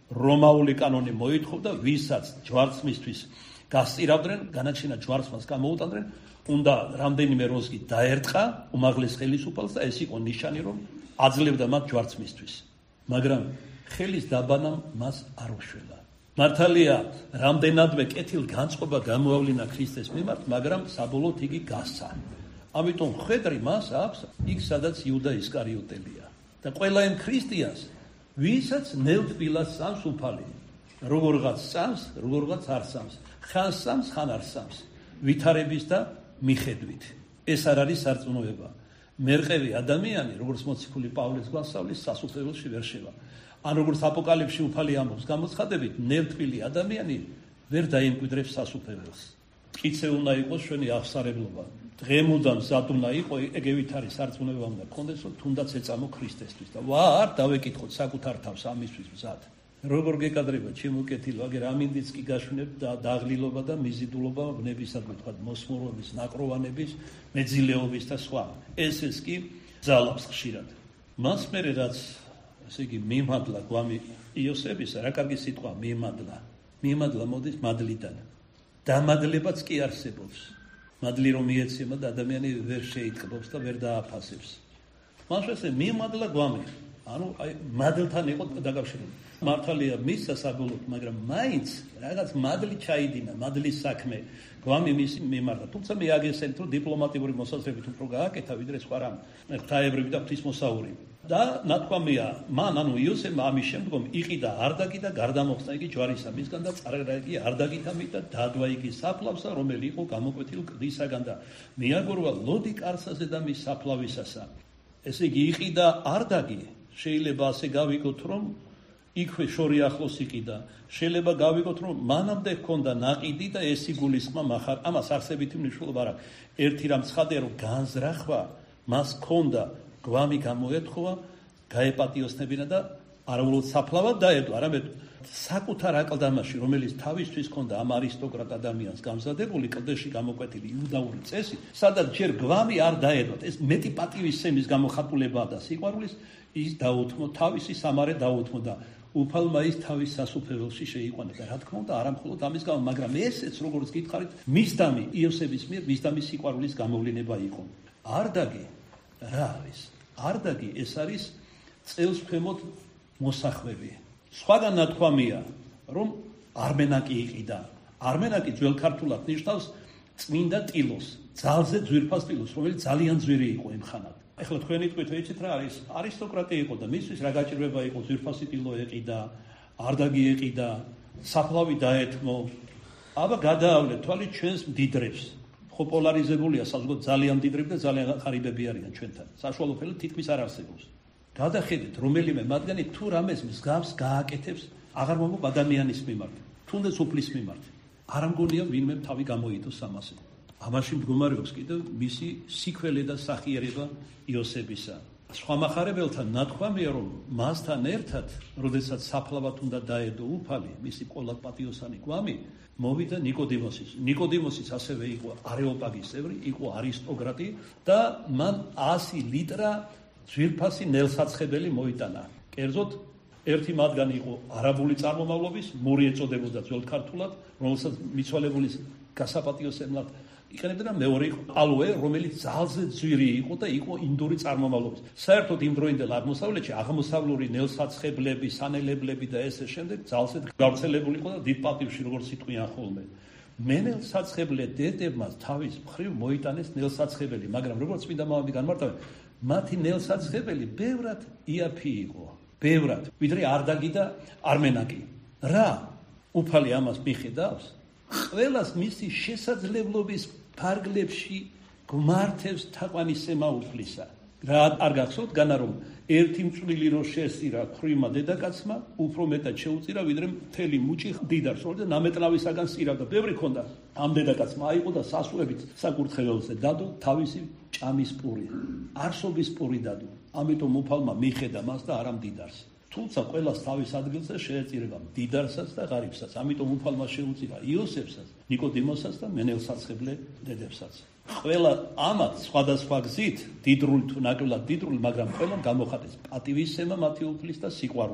რომაული კანონი მოითხოვდა, ვისაც ჯვარცმისთვის გასწირავდნენ, განაჩინა ჯვარცმას გამოუტანდნენ, უნდა რამდენიმე როლს კი დაერტყა უმაღლეს ხელისუფალს და ეს იყო ნიშანი, რომ აძლევდა მათ ჯვარცმისთვის. მაგრამ ხელის დაბანამ მას არ უშველა. მართალია, რამდენადმე კეთილგანწყობა გამოავლინა ქრისტეს მიმართ, მაგრამ საბოლოოდ იგი გასცა. ამიტომ ხედრი მას აქვს იქ, სადაც იუდა ისკარიოტელია. და ყველა იმ ქრისტიანს, ვისაც ნელთბილას წამს უფალი, როგორღაც წამს, როგორღაც არ წამს, ხან წამს, ხან არ წამს, ვითარების და მიხედვით. ეს არ არის სარწმუნოება. მერყევი ადამიანი, როგორც მოციქული პავლეს გვასწავლის, სასუფეველში ვერ შევა. ან როგორც აპოკალიფსში უფალი ამბობს გამოცხადებით, ნელთბილი ადამიანი ვერ დაიმკვიდრებს სასუფეველს. მტკიცე უნდა იყოს ჩვენი აღსარებლობა. დღემუდან მზად უნდა იყო, ეგევით არის სარწმუნოება უნდა გქონდეს, რომ თუნდაც ეწამო ქრისტესთვის და არ დავეკითხოთ საკუთარ თავს ამისთვის მზად. როგორ გეკადრება ჩემო კეთილო, აგერ ამინდიც კი გაშვინებ და დაღლილობა და მიზიდულობა ვნებისადმი, თქვა მოსმურობის, ნაკროვანების, მეძილეობის და სხვა. ეს კი ძალავს ხშირად. მას მერე რაც ესე იგი მიმადლა გვამი იოსებისა, რა კარგი სიტყვა მიმადლა. მიმადლა მოდის მადლიდან. დამადლებაც კი არსებობს. მადლი რომ მიეცემა და ადამიანი ვერ შეიტყობს და ვერ დააფასებს. მას ესე მიმადლა გვამი. ანუ აი მადლთან იყო დაკავშირებული. მართალია მისცა საბოლოოდ, მაგრამ მაინც რაღაც მადლი ჩაიდინა, მადლის საქმე გვამი მის მიმართა. თუმცა მე აგესენთ, რომ დიპლომატიური მოსაზრებით უფრო გააკეთა, ვიდრე სხვა რამ. ღვთაებრივი და ღვთისმოსაური. და ნათქვამია, მან ანუ იოსებმა ამის შემდგომ იყიდა არდაგი და გარდამოხსნა იგი ჯვარისა მისგან და წარგრა იგი არდაგითამით და დადვა იგი საფლავსა, რომელი იყო გამოკვეთილი კლდისაგან და მიაგორვა ლოდი კარსაზე და მის საფლავისასა. ესე იგი იყიდა არდაგი, შეიძლება ასე გავიგოთ, რომ იქვე შორი ახლოს იყიდა. შეიძლება გავიგოთ, რომ მანამდე ჰქონდა ნაყიდი და ეს იგულისხმა מחარ. ამას არსებითი მნიშვნელობა არ აქვს. ერთი რამ ცხადია, რომ განზრახვა მას ჰქონდა, გვამი გამოეთხოვა, გაეპატიოსნებინა და არაულოდ საფლავად დაედო, არამედ საკუთარ აკლდამაში, რომელიც თავისთვის ჰქონდა ამ არისტოკრატ ადამიანს გამზადებული, კლდეში გამოკვეთილი იუდაური წესი, სადაც ჯერ გვამი არ დაედოთ. ეს მეტი პატივისცემის გამოხატულებაა და სიყვარულის, ის დაუთმო, თავისი სამარე დაუთმო და უფალმა ის თავის სასუფეველში შეიყვანა და რა თქმა უნდა არა მხოლოდ ამის გამო, მაგრამ ესეც როგორც გითხარით, მისდამი იოსების მიერ მისდამი სიყვარულის გამოვლინება იყო. არდაგი რა არის? არდაგი ეს არის წელს ქვემოთ მოსახვევი. სხვაგან ნათქვამია, რომ არმენაკი იყიდა. არმენაკი ძველ ქართულად ნიშნავს წმინდა ტილოს, ძალზე ძვირფას ტილოს, რომელიც ძალიან ძვირი იყო იმ ხანად. ეხლა თქვენი თქვით, ეცით რა არის? არისტოკრატი იყო და მისთვის რა გაჭირვება იყო? ძვირფასი ტილო ეყიდა, არდაგი ეყიდა, საფლავი დაეთმო. აბა გადაავლეთ თვალით ჩვენს მდიდრებს. პოპულარიზებულია საზოგადოებრივ ძალიან მდიდრები და ძალიან ღარიბები არიან ჩვენთან. საშუალო ფენა თითქმის არ არსებობს. გადახედეთ, რომელიმე მათგანი თუ რამეს მსგავს გააკეთებს, აღარ მომობ ადამიანის მიმართ, თუნდაც უფლის მიმართ. არ ამგონია ვინმე თავი გამოიდოს ამაზე. ამაში მდგომარეობს კიდევ მისი სიქველე და სახიერება იოსებისა. სხვა מחარებელთან ნათქვამია, რომ მასთან ერთად, როდესაც საფლავად უნდა დაედო უფალი, მისი ყველა პატიოსანი გვამი, მოვიდა ნიკოდიმოსის. ნიკოდიმოსიც ასევე იყო არეოპაგის წევრი, იყო არისტოკრატი და მან 100 ლიტრა ძვირფასი ნელსაცხებელი მოიტანა. კერძოდ, ერთი მათგანი იყო არაბული წარმომავლობის, მური ეწოდებოდა ძველ ქართულად, რომელსაც მიცვალებულის გასაპატიოსებლად იყენებდა და მეორე იყო ალოე, რომელიც ძალზე ძვირი იყო და იყო ინდური წარმომავლობის. საერთოდ იმ დროინდელ აღმოსავლეთში აღმოსავლური ნელსაცხებლები, სანელებლები და ესე შემდეგ ძალზე გავრცელებული იყო და დიდ პატივში როგორც იტყვიან ხოლმე. მენელსაცხებლე დედებმა თავის მხრივ მოიტანეს ნელსაცხებელი, მაგრამ როგორც წმინდა მამები განმარტავენ, მათი ნელსაცხებელი ბევრად იაფი იყო. ბევრად, ვიდრე არდაგი და არმენაკი. რა უფალი ამას მიხედავს? ყველას მისი შესაძლებლობის ფარგლებში გმართებს თაყვანისცემა უფლისა. რა არ გახსოვთ განა რომ ერთი მწვილი რო შესწირა ხრიმა დედაკაცმა, უფრო მეტად შეუწირა ვიდრე მთელი მუჭი მდიდარს, და ნამეტნავისაგან სწირავდა. ბევრი ქონდა ამ დედაკაცმა, აიყო და სასურებით საკურთხეველზე დადო თავისი ჭამის პური, არსობის პური დადო. ამიტომ უფალმა მიხედა მას და არა მდიდარს. თუმცა ყველას თავის ადგილზე შეეწირება მდიდარსაც და ღარიბსაც. ამიტომ უფალმა შეუწირა იოსებსაც, ნიკოდიმოსაც და მენელსაცხებლე დედებსაც. ყველა ამათ სხვადასხვა გზით, დიდრული თუ ნაკლად დიდრული, მაგრამ ყველამ გამოხატეს პატივისცემა მათი უფლის და სიყვარული.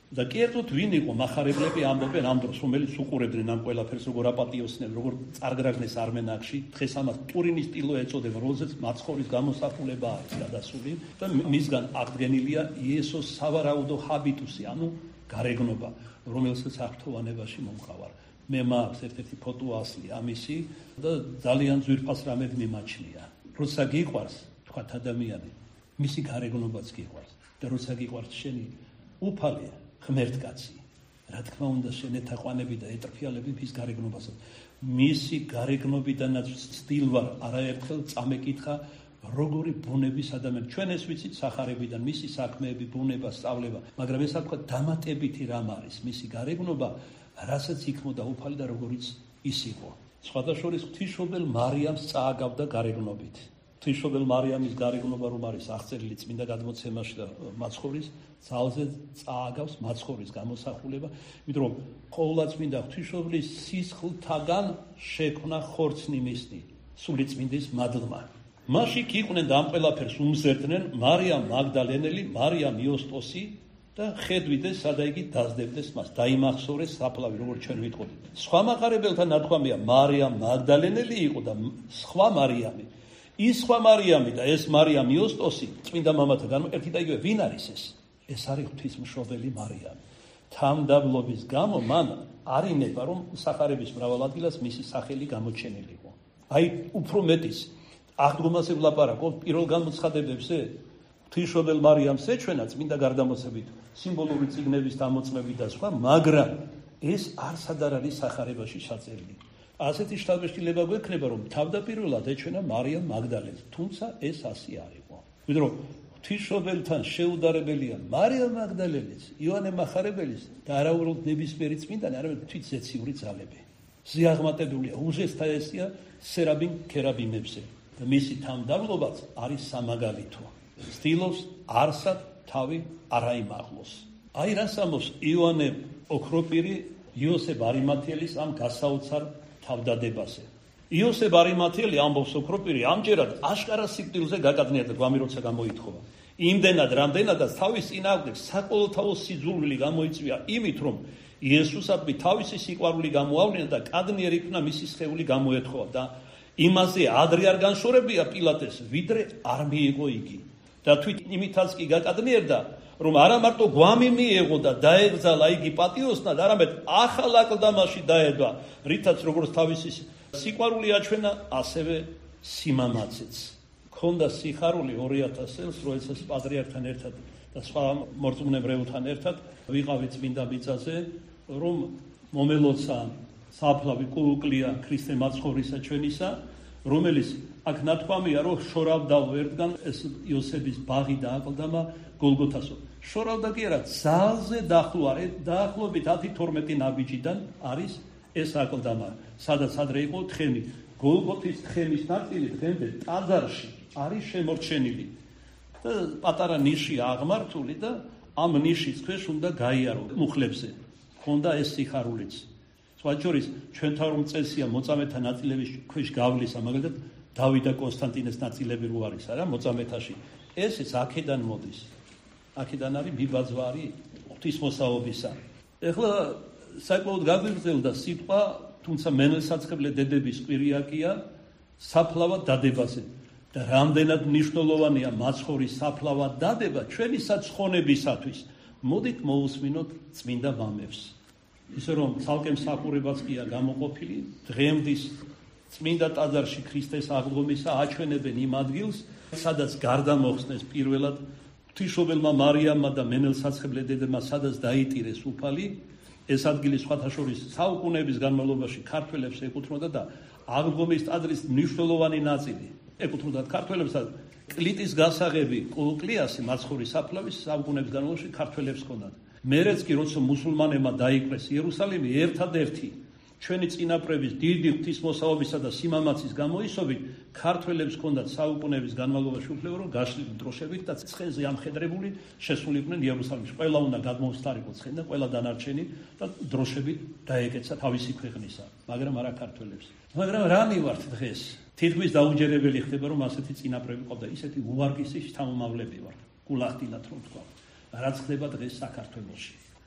და კერძოდ ვინ იყო მახარებლები ამბობენ ამ დროს, რომელიც უყურებდნენ ამ ყველაფერს, როგორ აპატიოსდნენ, როგორ წარგრაგნეს არმენახში, დღეს ამას ტურინის ტილო ეწოდება, რომელზეც მაცხოვრის გამოსახულება არის გადასული და მისგან აღდგენილია იესოს სავარაუდო ჰაბიტუსი, ანუ გარეგნობა, რომელსაც აღფრთოვანებაში მომყავარ. მე მაქვს ერთ-ერთი ფოტო ასლი ამისი და ძალიან ძვირფას რამედ მიმაჩნია. როცა გიყვარს, თქვათ ადამიანი, მისი გარეგნობაც გიყვარს და როცა გიყვარს შენი უფალია ღმერთკაცი, რა თქმა უნდა შენ ეთაყვანები და ეტრფიალები მის გარეგნობასაც. მისი გარეგნობიდანაც ვცდილვარ არაერთხელ წამეკითხა როგორი ბუნების ადამიანი. ჩვენ ეს ვიცით სახარებიდან, მისი საქმეები, ბუნება, სწავლება, მაგრამ ეს თქვა დამატებითი რამ არის მისი გარეგნობა, რასაც იქმოდა უფალი და როგორიც ის იყო. სხვადასხვა ღვთისმშობელ მარიამს წააგავდა გარეგნობით. ღვთისმშობელ მარიამის გარეგნობა რომ არის აღწერილი წმინდა გადმოცემაში და მაცხოვრის ძალზე წააგავს მაცხოვრის გამოსახულება, იმიტომ რომ ყოვლადწმინდა ღვთისმშობლის სისხლთაგან შექმნა ხორცნი მისნი, სულიწმინდის მადლმა. მაშინ იყვნენ და ამ ყველაფერს უმზერდნენ მარიამ მაგდალენელი, მარიამ იოსტოსი და ხედვიდეს სადა იგი დაძდებდეს მას, დაიმახსოვრეს საფლავი, როგორც ჩვენ ვიტყოდით. სხვა მახარებელთა ნათქვამია მარიამ მაგდალენელი იყო და სხვა მარიამი. ის სხვა მარიამი და ეს მარიამ იოსტოსი წმინდა მამათა ერთი და იგივე ვინ არის ეს? ეს არის ღვთისმშობელი მარიამი. თამდაბლობის გამო მან არინება რომ სახარების მრავალ ადგილას მისი სახელი გამოჩენილი იყო. აი უფრო მეტის აღდგომაზე ვლაპარაკობ პირველ გამოცხადებებზე ღვთისმშობელ მარიამს ეჩვენა წმინდა გარდამოსებით, სიმბოლური წიგნების დამოწმებით და სხვა, მაგრამ ეს არსად არ არის სახარებაში ჩაწერილი. ასეთი შთაბეჭდილება გვექნება, რომ თავდაპირველად ეჩვენა მარიამ მაგდალენს, თუმცა ეს ასე არ იყო. ვიდრე ღვთისმშობელთან შეუდარებელია მარიამ მაგდალენის, იოანე მახარებელის და არაუბრალოდ ნებისმიერი წმინდანი, არამედ თვით ზეციური ძალები. ზიაღმატებულია უზესთაესია სერაბიმ ქერაბიმებზე და მისი თამდაბლობაც არის სამაგალითო. ცდილობს არსად თავი არ აიმაღლოს. აი რას ამბობს იოანე ოქროპირი იოსებ არიმათიელის ამ გასაოცარ თავდადებაზე. იოსებ არიმათიელი ამბობს ოქროპირი ამჯერად აშკარა სიკვდილზე გაკადნია და გვამი როცა გამოითხოვა. იმდენად რამდენადაც თავის წინააღმდეგ საკოლოთავო სიძულვილი გამოიწვია იმით, რომ იესოსადმი თავისი სიყვარული გამოავლინა და კადნიერ იქნა მისი სხეული გამოეთხოვა და იმაზე ადრე არ განშორებია პილატეს, ვიდრე არ მიიღო იგი. და თვით იმითაც კი გაკადნიერდა, რომ არა მარტო გვამი მიეღო და დაეგზალა იგი პატიოსნად, არამედ ახალ აკლდამაში დაედვა, რითაც როგორც თავისი სიყვარული აჩვენა, ასევე სიმამაცეც. ქონდა სიხარული 2000 წელს, როდესაც პატრიარქთან ერთად და სხვა მორწმუნეებთან ერთად ვიყავი წმინდა მიწაზე, რომ მომელოცა საფლავი კულუკლია ქრისტე მაცხოვრისა ჩვენისა, რომელიც აქ ნათქვამია, რომ შორავდაო ერთგან ეს იოსების ბაღი და აკლდამა გოლგოთასო. შორავდა კი არა, ძალზე დაახლოებით 10-12 ნაბიჯიდან არის ეს აკლდამა, სადაც ადრე იყო თხემი. გოლგოთის თხემის ნაწილი დღემდე ტაძარში არის შემორჩენილი. და პატარა ნიშია აღმართული და ამ ნიშის ქვეშ უნდა გაიარო მუხლებზე. ქონდა ეს სიხარულიც. სხვა შორის ჩვენთან რომ წესია მოწამეთა ნაწილების ქვეშ გავლისა, მაგალითად დავით და კონსტანტინეს ნაწილები რო არის, არა, მოწამეთაში. ეს აქედან მოდის. აქედან არის მიბაძვარი ღვთისმოსაობისა. ეხლა საკმაოდ გაგვიგრძელდა სიტყვა, თუმცა მენელსაცხებლე დედების კვირიაკია საფლავად დადებაზე. და რამდენად მნიშვნელოვანია მაცხოვრის საფლავად დადება ჩვენი საცხონებისათვის. მოდით მოусმინოთ წმინდა მამებს. ისე რომ ცალკე მსახურებაც ყია გამოყოფილი, დღემდის წმინდა ტაძარში ქრისტეს აღდგომისა აჩვენებენ იმ ადგილს, სადაც გარდა მოხსნეს პირველად ღვთისმშობელმა მარიამმა და მენელსაცხებლე დედებმა, სადაც დაიტირეს უფალი. ეს ადგილი სხვათა შორის საუკუნეების განმავლობაში ქართველებს ეკუთვნოდა და აღდგომის ტაძრის მნიშვნელოვანი ნაწილი ეკუთვნოდა ქართველებსაც. კლიტის გასაღები კულუკლიასი მაცხოვრის საფლავის საუკუნეების განმავლობაში ქართველებს ჰქონდათ. მერეც კი როცა მუსულმანებმა დაიკრეს იერუსალიმი, ერთადერთი ჩვენი წინაპრების დიდი ღვთისმოსაობისა და სიმამაცის გამოისობით ქართველებს ჰქონდათ საუკუნეების განმავლობაში უფლება, რომ გაშლილ დროშებით და ცხენზე ამხედრებული შესულიყვნენ იერუსალიმში. ყველა უნდა გადმოუსტარიყო ცხენი და ყველა დანარჩენი და დროშებით დაეკეცა თავისი ქვეყნისა, მაგრამ არა ქართველებს. მაგრამ რა მივართ დღეს? თითქმის დაუჯერებელი ხდება, რომ ასეთი წინაპრები ყავდა, ისეთი უვარგისი შთამომავლები ვართ, გულახდილად რომ თქვა. რაც ხდება დღეს საქართველოში.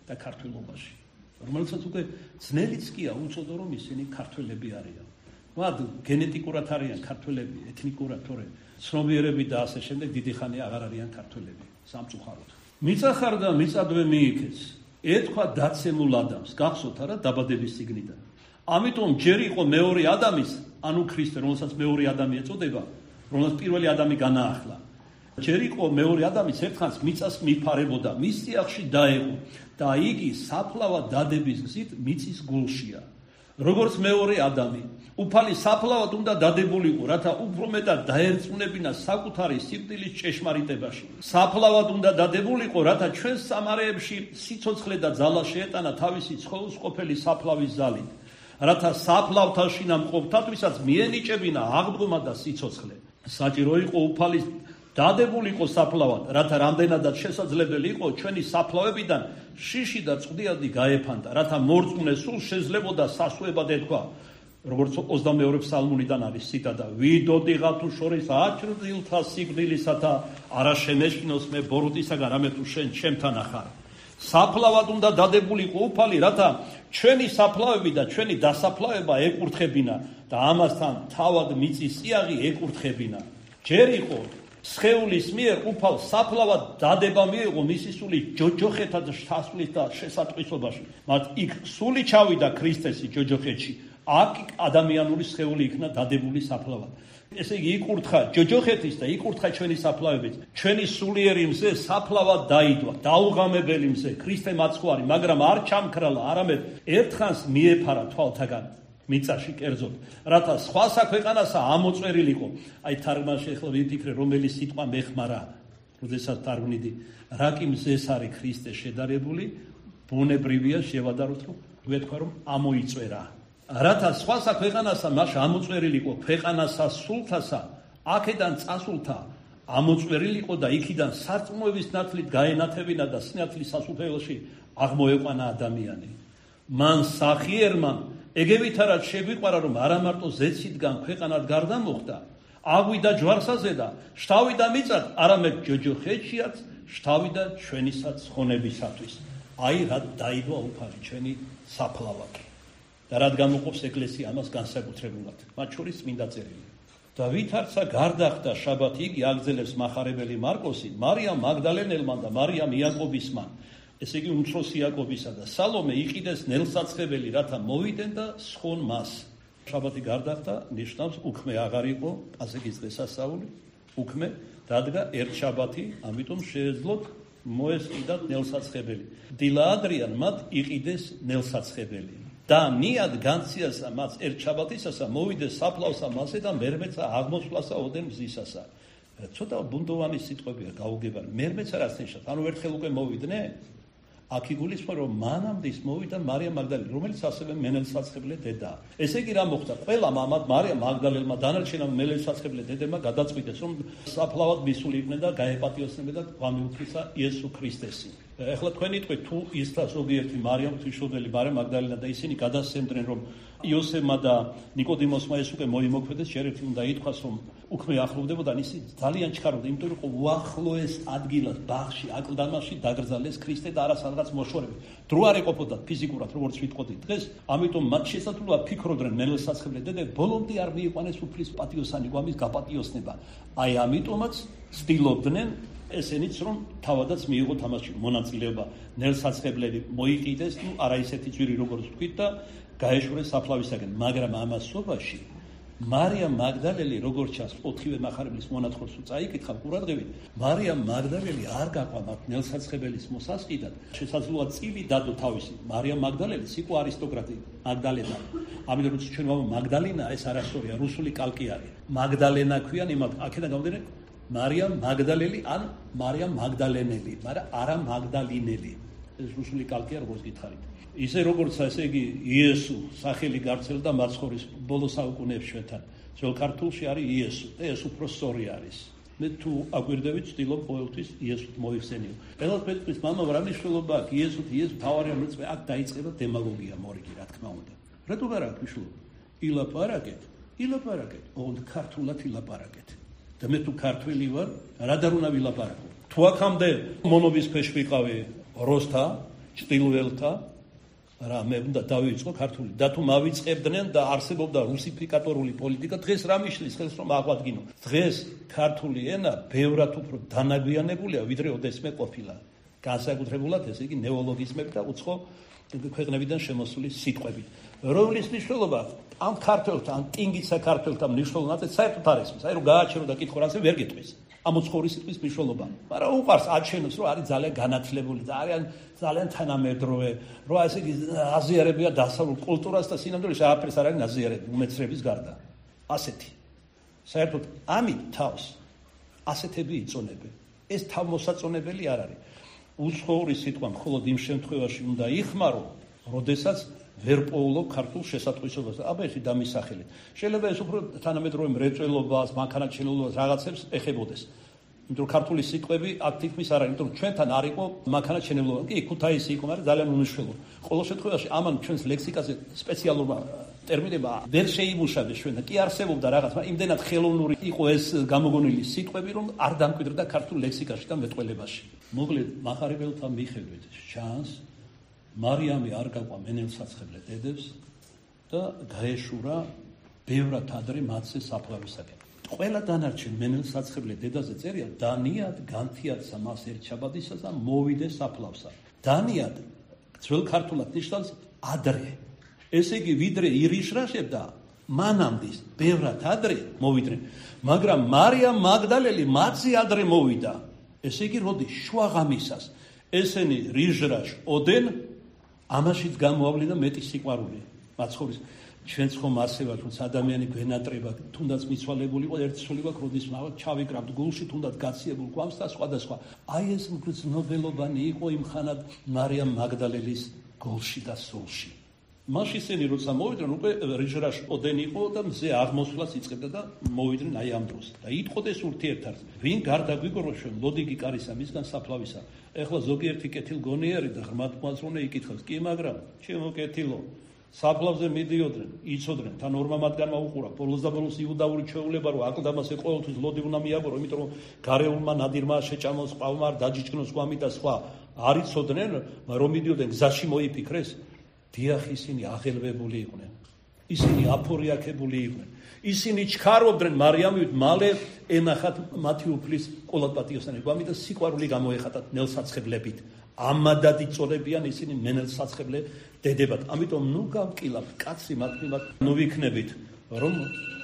და ქართველობაში, რომელსაც უკვე ძნელიც კია უწოდო რომ ისინი ქართველები არიან. მათ გენეტიკურად არიან ქართველები, ეთნიკურად თორე ცნობიერები და ასე შემდეგ დიდი ხანი აღარ არიან ქართველები სამწუხაროდ. მიწახარ და მიწადვე მიიქეც. ეთქვა დაცემულ ადამიანს, გახსოვთ არა დაბადების წიგნიდან. ამიტომ ჯერ იყო მეორე ადამის, ანუ ქრისტე, რომელსაც მეორე ადამი ეწოდება, რომელსაც პირველი ადამი განაახლა. ჯერ იყო მეორე ადამის ერთხანს მიწას მიფარებოდა, მის წიაღში დაეღო და იგი საფლავად დადების გზით მიწის გულშია. როგორც მეორე ადამი, უფალი საფლავად უნდა დადებულიყო, რათა უფრო მეტად დაერწმუნებინა საკუთარი სიკვდილის ჭეშმარიტებაში. საფლავად უნდა დადებულიყო, რათა ჩვენ სამარეებში სიცოცხლე და ძალა შეეტანა თავისი ცხოველსყოფელი საფლავის ძალით. რათა საფლავთან შინამყოფთათვისაც მიენიჭებინა აღდგომა და სიცოცხლე. საჭირო იყო უფალის დადებულიყო საფლავად, რათა რამდენადაც შესაძლებელი იყო ჩვენი საფლავებიდან შიში და წვდიადი გაეფანტა, რათა მორწმუნე სულ შეძლებოდა სასუებად ეთქვა, როგორც 22 ფსალმუნიდან არის ციტატა: ვიდოდიღა თუ შორის აჭრდილთა სიკვდილისათა, არა შემეშინოს მე ბოროტისაგან, რამე თუ შენ ჩემთან ახარ. საფლავად უნდა დადებულიყო უფალი, რათა ჩვენი საფლავები და ჩვენი დასაფლავება ეკურთხებინა და ამასთან თავად მიწის წიაღი ეკურთხებინა. ჯერ იყო სხეულის მიერ უფალ საფლავად დადება მიიღო მისი სული ჯოჯოხეთა და შთასვლის და შესატყვისობაში. მათ იქ სული ჩავიდა ქრისტესი ჯოჯოხეთში. აქ ადამიანური სხეული იქნა დადებული საფლავად. ესე იგი იკურთხა ჯოჯოხეთის და იკურთხა ჩვენი საფლავებით. ჩვენი სულიერი მზე საფლავად დაიდვა, დაუღამებელი მზე, ქრისტე მაცხვარი, მაგრამ არ ჩამქრალა, არამედ ერთხანს მიეფარა თვალთაგან მიწაში კერძოდ, რათა სხვასა ქვეყანასა ამოწვერილიყო. აი თარგმანში ახლა ვიფიქრე, რომელი სიტყვა მეხმარა, როდესაც თარგმნიდი, რა კი მზეს არის ქრისტე შედარებული, ბუნებრივია შევადაროთ, რომ ვეთქვა, რომ ამოიწვერა. რათა სხვასა ქვეყანასა მას ამოწვერილიყო, ქვეყანასა სულთასა, აქედან წასულთა ამოწვერილიყო და იქიდან სარწმუნოების ნათლით გაენათებინა და სინათლის სასუფეველში აღმოეყვანა ადამიანი. მან სახიერმა ეგევით არად შეგვიყვარა, რომ არა მარტო ზეციდან ქვეყანად გარდა მოხდა, აგვიდა ჯვარსაზედა, შთავიდა მიწად, არამედ ჯოჯოხეთშიაც შთავიდა ჩვენისაც ხონებისათვის. აი რა დაიდვა უფალი ჩვენი საფლავად. და რადგან მოყოფს ეკლესია ამას განსაკუთრებულად, მათ შორის წმინდა წერილი. და ვითარცა გარდახდა შაბათი, იგი აგრძელებს მახარებელი მარკოსი, მარიამ მაგდალენელმა და მარიამ იაკობისმა, ესე იგი უმცროსი იაკობისა და სალომე იყიდეს ნელსაცხებელი, რათა მოვიდნენ და სხონ მას. შაბათი გარდახდა ნიშნავს უქმე აღარ იყო პასექის დღესასწაული, უქმე დადგა ერთ შაბათი, ამიტომ შეეძლოთ მოესყიდათ ნელსაცხებელი. დილა ადრიან მათ იყიდეს ნელსაცხებელი. და ნიად განციასა მას ერთ შაბათისასა მოვიდეს საფლავსა მასე და მერმეცა აღმოსვლასა ოდენ მზისასა. ცოტა ბუნდოვანი სიტყვებია გაუგებარი. მერმეცა რას ნიშნავს? ანუ ერთხელ უკვე მოვიდნენ? აქ იგულისხმება, რომ მანამდე მოვიდა მარიამ მაგდალენი, რომელიც ასევე მენელსაცხებლე დედაა. ესე იგი რა მოხდა? ყველა მამად მარიამ მაგდალელმა დანარჩენმა მენელსაცხებლე დედებმა გადაწყვიტეს, რომ საფლავად მისულიყვნენ და გაეპატიოსნებენ და გვამიუფლისა იესო ქრისტესი. ეხლა თქვენი თქვი თუ ისთა ზოგიერთი მარიამ ღვთისმშობელი მარიამ მაგდალენა და ისინი გადასცემდნენ, რომ იოსებმა და ნიკოდიმოსმა ეს უკვე მოიმოქმედეს, ჯერ ერთი უნდა ითქვას, რომ უქმე ახლოვდებოდა, ისინი ძალიან ჩქარობდა, იმიტომ რომ უახლოეს ადგილას ბაღში, აკლდამაში დაკრძალეს ქრისტე და არა სადღაც მოშორებით. დრო არ ეყოფოდა ფიზიკურად, როგორც ვიტყოდი დღეს, ამიტომ მათ შესაძლოა ფიქრობდნენ მენელსაცხებლე დედები ბოლომდე არ მიიყვანეს უფლის პატიოსანი გვამის გაპატიოსნება. აი ამიტომაც ცდილობდნენ ესენიც რომ თავადაც მიიღოთ ამაში მონაწილეობა, ნელსაცხებლები მოიყიდეს, ნუ არა ისეთი ძვირი როგორც ვთქვით და გაეშურეს საფლავისაგან, მაგრამ ამასობაში მარიამ მაგდალელი როგორც ჩანს 4-ვე მახარებლის მონათხრობს წაიკითხა ყურადღებით, მარიამ მაგდალელი არ გაყვანა ნელსაცხებელის მოსასყიდად, შესაძლოა წილი დადო თავისი. მარიამ მაგდალელის იყო არისტოკრატი მაგდალენა. ამიტომ როცა ჩვენ ვამბობ მაგდალინა, ეს არასწორია, რუსული კალკი არის. მაგდალენა ქვიან იმათ, აქედან გამომდინარე მარიამ მაგდალელი ან მარიამ მაგდალენელი, მაგრამ არა მაგდალინელი. ეს რუსული კალკია, როგორც გითხარით. ისე როგორც ესე იგი იესო სახელი გავრცელდა მაცხოვრის ბოლო საუკუნეებში ჩვენთან. ძველ ქართულში არის იესო და ეს უფრო სწორი არის. მე თუ აგვირდებით, ვცდილობ ყოველთვის იესოთ მოიხსენიო. ყველას მეტყვის მამა რა მნიშვნელობა აქვს იესოთ, იესო თავარი ამოწმე, აქ დაიწყება დემაგოგია მორიგი, რა თქმა უნდა. რატომ არ აქვს მნიშვნელობა? ილაპარაკეთ, ოღონდ ქართულად ილაპარაკეთ. და მე თუ ქართველი ვარ, რა და უნდა ვილაპარაკო? თუ აქამდე მონობის ქვეშ ვიყავი როსთა, ჭtilველთა რა მე უნდა დავიწყო ქართული და თუ მავიწყებდნენ და არსებობდა რუსიფიკატორული პოლიტიკა დღეს რა მიშლის ხელს რომ აღვადგინო დღეს ქართული ენა ბევრად უფრო დანაგვიანებულია ვიდრე ოდესმე ყოფილა განსაკუთრებულად ესე იგი ნეოლოგიზმები და უცხო ქვეყნებიდან შემოსული სიტყვებით რომლის მნიშვნელობა ამ ქართველთა ან ტინგიცა ქართველთა მნიშვნელოვნად საერთოდ არ ესმის აი რომ გააჩერო და კითხო რაზე ვერ გეტყვის ამ უცხოური სიტყვის მნიშვნელობა მაგრამ უყარს აჩენოს რომ არის ძალიან განათლებული და არიან ძალიან თანამედროვე რომ ესე იგი აზიარებია დასავლურ კულტურას და სინამდვილეში არაფერს არ არის აზიარები უმეცრების გარდა ასეთი საერთოდ ამით თავს ასეთები იწონებენ ეს თავმოსაწონებელი არ არის უცხოური სიტყვა მხოლოდ იმ შემთხვევაში უნდა იხმარო როდესაც ვერ პოულობ ქართულ შესატყვისობას აბა ეს დამისახელეთ შეიძლება ეს უფრო თანამედროვე მრეწველობას მანქანათმშენებლობას რაღაცებს ეხებოდეს იმიტომ რომ ქართული სიტყვები აქ თითქმის არ არის იმიტომ რომ ჩვენთან არ იყო მანქანათმშენებლობა კი ქუთაისი იყო მაგრამ ძალიან უნიშნელო ყოველ შემთხვევაში ამან ჩვენს ლექსიკაზე სპეციალურმა ტერმინებმა ვერ შეიმუშავეს ჩვენ და კი არსებობდა რაღაც მაგრამ იმდენად ხელოვნური იყო ეს გამოგონილი სიტყვები რომ არ დამკვიდრდა ქართულ ლექსიკაში და მეტყველებაში მოკლედ მახარებელთა მიხედვით ჩანს მარიამი არ გაყვა მენელსაცხებლე დედებს და გაეშურა ბევრად ადრე მათზე საფლავისაკენ. ყველა დანარჩენ მენელსაცხებლე დედაზე წერია დანიად განთიაცა მას ერთ შაბათისას და მოვიდე საფლავსა. დანიად ძველ ქართულად ნიშნავს ადრე. ესე იგი ვიდრე ირიშრაშებდა მანამდის ბევრად ადრე მოვიდნენ. მაგრამ მარიამ მაგდალელი მათზე ადრე მოვიდა. ესე იგი როდი შუაღამისას ესენი რიჟრაშ ოდენ ამაშიც გამოავლიდა მეტი სიყვარული მაცხოვრის ჩვენც ხომ ასე ვართ რომ ადამიანი გვენატრება თუნდაც მიცვალებული იყო ერთი სული ვაქვს როდის ჩავიკრავთ გულში თუნდაც გაციებულ გვამს და სხვადასხვა აი ეს მგრძნობელობანი იყო იმ ხანად მარიამ მაგდალელის გულში და სულში მაშინ ისინი როცა მოვიდნენ უკვე რიჟრაშ ოდენ იყო და მზე აღმოსვლას იწყებდა და მოვიდნენ აი ამ დროს და იტყოდეს ურთიერთად ვინ გარდა გვიგოროს ჩვენ ლოდიგი კარისა მისგან საფლავისა ეხლა ზოგიერთი კეთილგონიერი და ღრმათმოაზროვნე იკითხავს კი მაგრამ ჩემო კეთილო საფლავზე მიდიოდნენ იცოდნენ თან ორმა მათგანმა უყურა ბოლოს და ბოლოს იუდაური ჩვეულება რომ აკლდამასე ყოველთვის ლოდი უნდა მიაგორო იმიტომ რომ გარეულმა ნადირმა შეჭამოს ყავმა დაჯიჭკნოს გვამი და სხვა არ იცოდნენ რომ მიდიოდნენ გზაში მოიფიქრეს დიახ ისინი აღელვებული იყვნენ ისინი აფორიაქებული იყვნენ ისინი ჩქარობდნენ მარიამივით მალე ენახათ მათი უფლის ყოლადპატიოსანი გვამი და სიყვარული გამოეხატათ ნელსაცხებლებით ამადად იწოდებიან ისინი მენელსაცხებლე დედებად ამიტომ ნუ გავკილავთ კაცი მათ მიმართ ნუ ვიქნებით რომ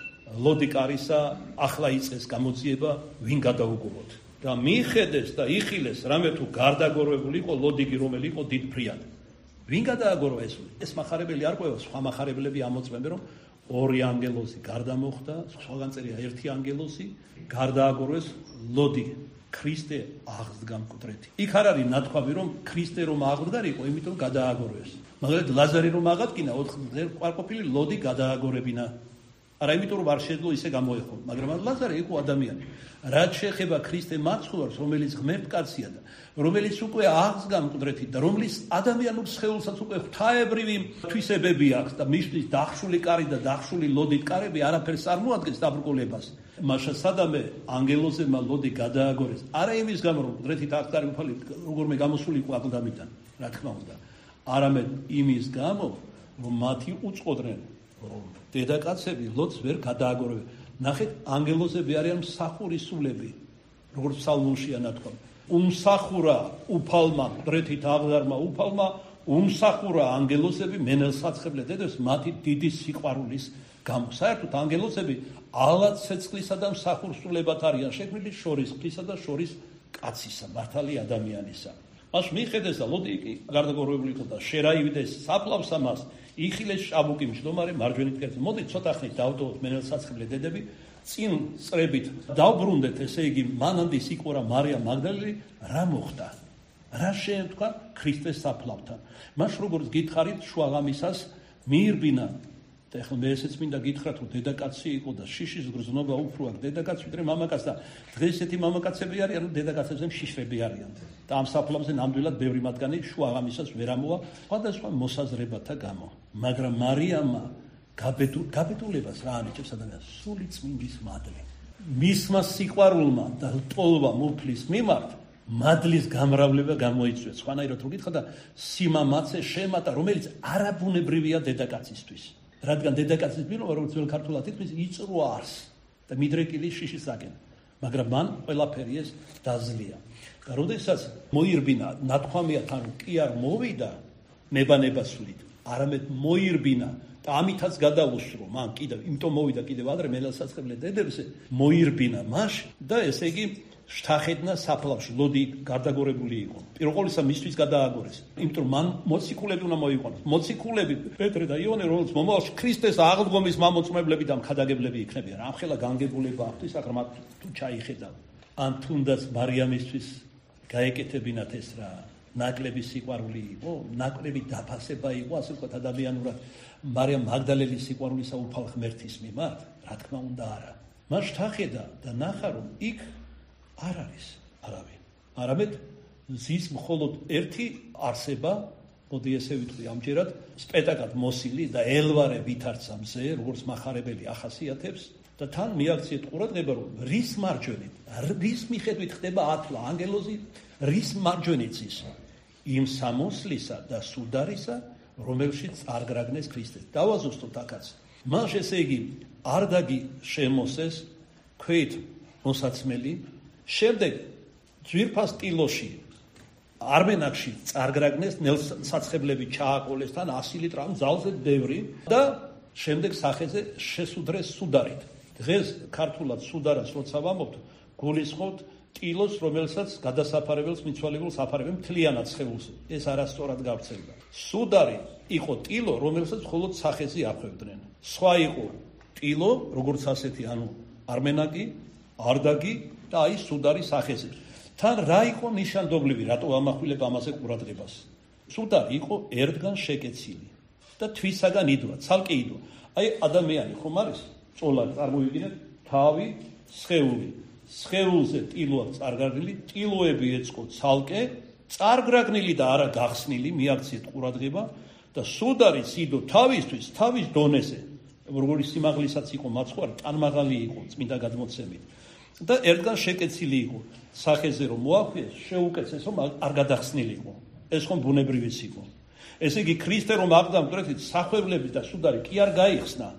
ლოდი კარისა ახლა იწყეს გამოძიება ვინ გადაუგუროთ და მიხედეს და იხილეს რამე თუ გარდაგორებული იყო ლოდიგი რომელი იყო დიდფრიად ვინ გადააგორო ეს მახარებელი არ ყვევა სხვა მახარებლები ამოწმებენ რომ ორი ანგელოზი გარდა მოხდა სხვაგან წერია ერთი ანგელოზი გარდააგორეს ლოდი ქრისტე აღსდგა მკვდრეთი იქ არ არის ნათქვამი რომ ქრისტე რომ აღდგარიყო იმიტომ გადააგორეს მაგრამ ლაზარი რომ აღადგინა 4 დღე ყოფილი ლოდი გადააგორებინა არა იმიტომ რომ არ შეძლო ისე გამოეხო მაგრამ ლაზარი იყო ადამიანი რაც შეეხება ქრისტე მაცხოვარს რომელიც ღმერთკაცია და რომელიც უკვე აღსდგა მკვდრეთით და რომლის ადამიანურ სხეულსაც უკვე ღვთაებრივი თვისებები აქვს და მისთვის დახშული კარი და დახშული ლოდით კარები არაფერს არ მოადგენს დაბრკოლებას მაშა სადამე ანგელოზებმა ლოდი გადააგორეს არა იმის გამო რომ მკვდრეთით აღსდგარი უფალი როგორმე გამოსული იყო აკლდამიდან რა თქმა უნდა არამედ იმის გამო რომ მათი უწყოდნენ რომ დედაკაცები ლოდს ვერ გადააგორებენ ნახეთ ანგელოზები არიან მსახურის სულები როგორც ფსალმუნშია ნათქვამი უმსახურა უფალმა მკვდრეთით აღზარმა უფალმა უმსახურა ანგელოზები მენელსაცხებლე დედებს მათი დიდი სიყვარულის გამო საერთოდ ანგელოზები ალად ცეცხლისა და მსახურსულებად არიან შექმნილი შორის ღვთისა და შორის კაცისა მართალი ადამიანისა მას მიხედეს და ლოდი გარდაგორებული იყო და შერაივიდეს საფლავსა მას იხილეს ჭაბუკი მჯდომარე მარჯვენით კეთილ მოდი ცოტა ხნით დავდოთ მენელსაცხებლე დედები წინ წრებით დავბრუნდეთ ესე იგი მანანდის იყურა მარიამ მაგდალელი რა მოხდა რა შეემთქვა ქრისტეს საფლავთან მას როგორც გითხარით შუაღამისას მიირბინა და ეხლა მე ესეც მინდა გითხრათ რომ დედაკაცი იყო და შიშის გრძნობა უფრო აქვს დედაკაცს ვიდრე მამაკაცს და დღეს ესეთი მამაკაცები არიან რომ დედაკაცებზე შიშრები არიან და ამ საფლავზე ნამდვილად ბევრი მათგანი შუაღამისას ვერ ამოვა სხვადასხვა მოსაზრებათა გამო მაგრამ მარიამმა გაბედულებას რა ანიჭებს ადამიანს სული წმინდის მადლი მისმა სიყვარულმა და ლტოლვამ უფლის მიმართ მადლის გამრავლება გამოიწვია. სხვანაირად რო გითხრა და სიმამაცე შემატა, რომელიც არაბუნებრივია დედაკაცისთვის. რადგან დედაკაცის პირობა, როგორც ძველ ქართულად ითქმის, იწრუა არს და მიდრეკილი შიშისაკენ. მაგრამ მან ყველაფერი ეს დაზლია. და როდესაც მოირბინა, ნათქვამია თან კი არ მოვიდა ნებანებასვლით, არამედ მოირბინა და ამითაც გადაუსრო მან კიდევ, იმიტომ მოვიდა კიდევ ადრე მელელსაცხებლე დედებზე, მოირბინა მაშ და ესე იგი შთახედნა საფლავში, ლოდი გარდაგორებული იყო. პირველ ყოვლისა მისთვის გადააგორეს. იმიტომ რომ მან მოციქულები უნდა მოიყვანოს. მოციქულები პეტრე და იონე, რომელց მომავალში ქრისტეს აღდგომის მამოწმებლები და მქადაგებლები იქნებიან. ამხელა განგებულება აღთვის, აქ მათ თუ ჩაიხედავ. ან თუნდაც მარიამისთვის გაეკეთებინათ ეს რა, ნაკლები სიყვარული იყო, ნაკლები დაფასება იყო, ასე ვთქვათ ადამიანურად, მარიამ მაგდალელის სიყვარულისა უფალ ღმერთის მიმართ, რა თქმა უნდა არა. მას შთახედა და ნახა რომ იქ არ არის არავინ. არამედ ზის მხოლოდ ერთი არსება, მოდი ესე ვიტყვი ამჯერად, სპეტაკად მოსილი და ელვარე ვითარცა მზე, როგორც მახარებელი ახასიათებს და თან მიაქციეთ ყურადღება, რომ რის მარჯვენით, რის მიხედვით ხდება ათვლა ანგელოზი, რის მარჯვენით ის იმ სამოსლისა და სუდარისა, რომელშიც წარგრაგნეს ქრისტეს. დავაზუსტოთ აქაც. მას ესე იგი არდაგი შემოსეს ქვით მოსაცმელი, შემდეგ ძვირფას ტილოში არმენაკში წარგრაგნეს ნელსაცხებლები ჩააკოლეს თან 100 ლიტრ ამ ძალზე ბევრი და შემდეგ სახეზე შესუდრეს სუდარით. დღეს ქართულად სუდარას როცა ვამბობთ, გულისხმობთ ტილოს, რომელსაც გადასაფარებელს მიცვალებელს აფარებენ მთლიანად სხეულს. ეს არასწორად გავრცელდა. სუდარი იყო ტილო, რომელსაც მხოლოდ სახეზე ახვევდნენ. სხვა იყო ტილო, როგორც ასეთი, ანუ არმენაკი, არდაგი და აი სუდარი სახეზე. თან რა იყო ნიშანდობლივი, რატო ამახვილებ ამაზე ყურადღებას? სუდარი იყო ერთგან შეკეცილი და თვისაგან იდვა, ცალკე იდვა. აი ადამიანი ხომ არის? წოლა წარმოვიდგინეთ, თავი, სხეული. სხეულზე ტილოა წარგრაგნილი, ტილოები ეწყო ცალკე, წარგრაგნილი და არა გახსნილი, მიაქციეთ ყურადღება და სუდარი იდო თავისთვის, თავის დონეზე. როგორი სიმაღლისაც იყო მაცხვარი, ტანმაღალი იყო წმინდა გადმოცემით. და ერთგან შეკეცილი იყო. სახეზე რომ მოახვიეს, შეუკეცეს რომ არ გადახსნილიყო. ეს ხომ ბუნებრივიც იყო. ესე იგი ქრისტე რომ აღდა მკვეთრით სახვევლები და სუდარი კი არ გაიხსნა.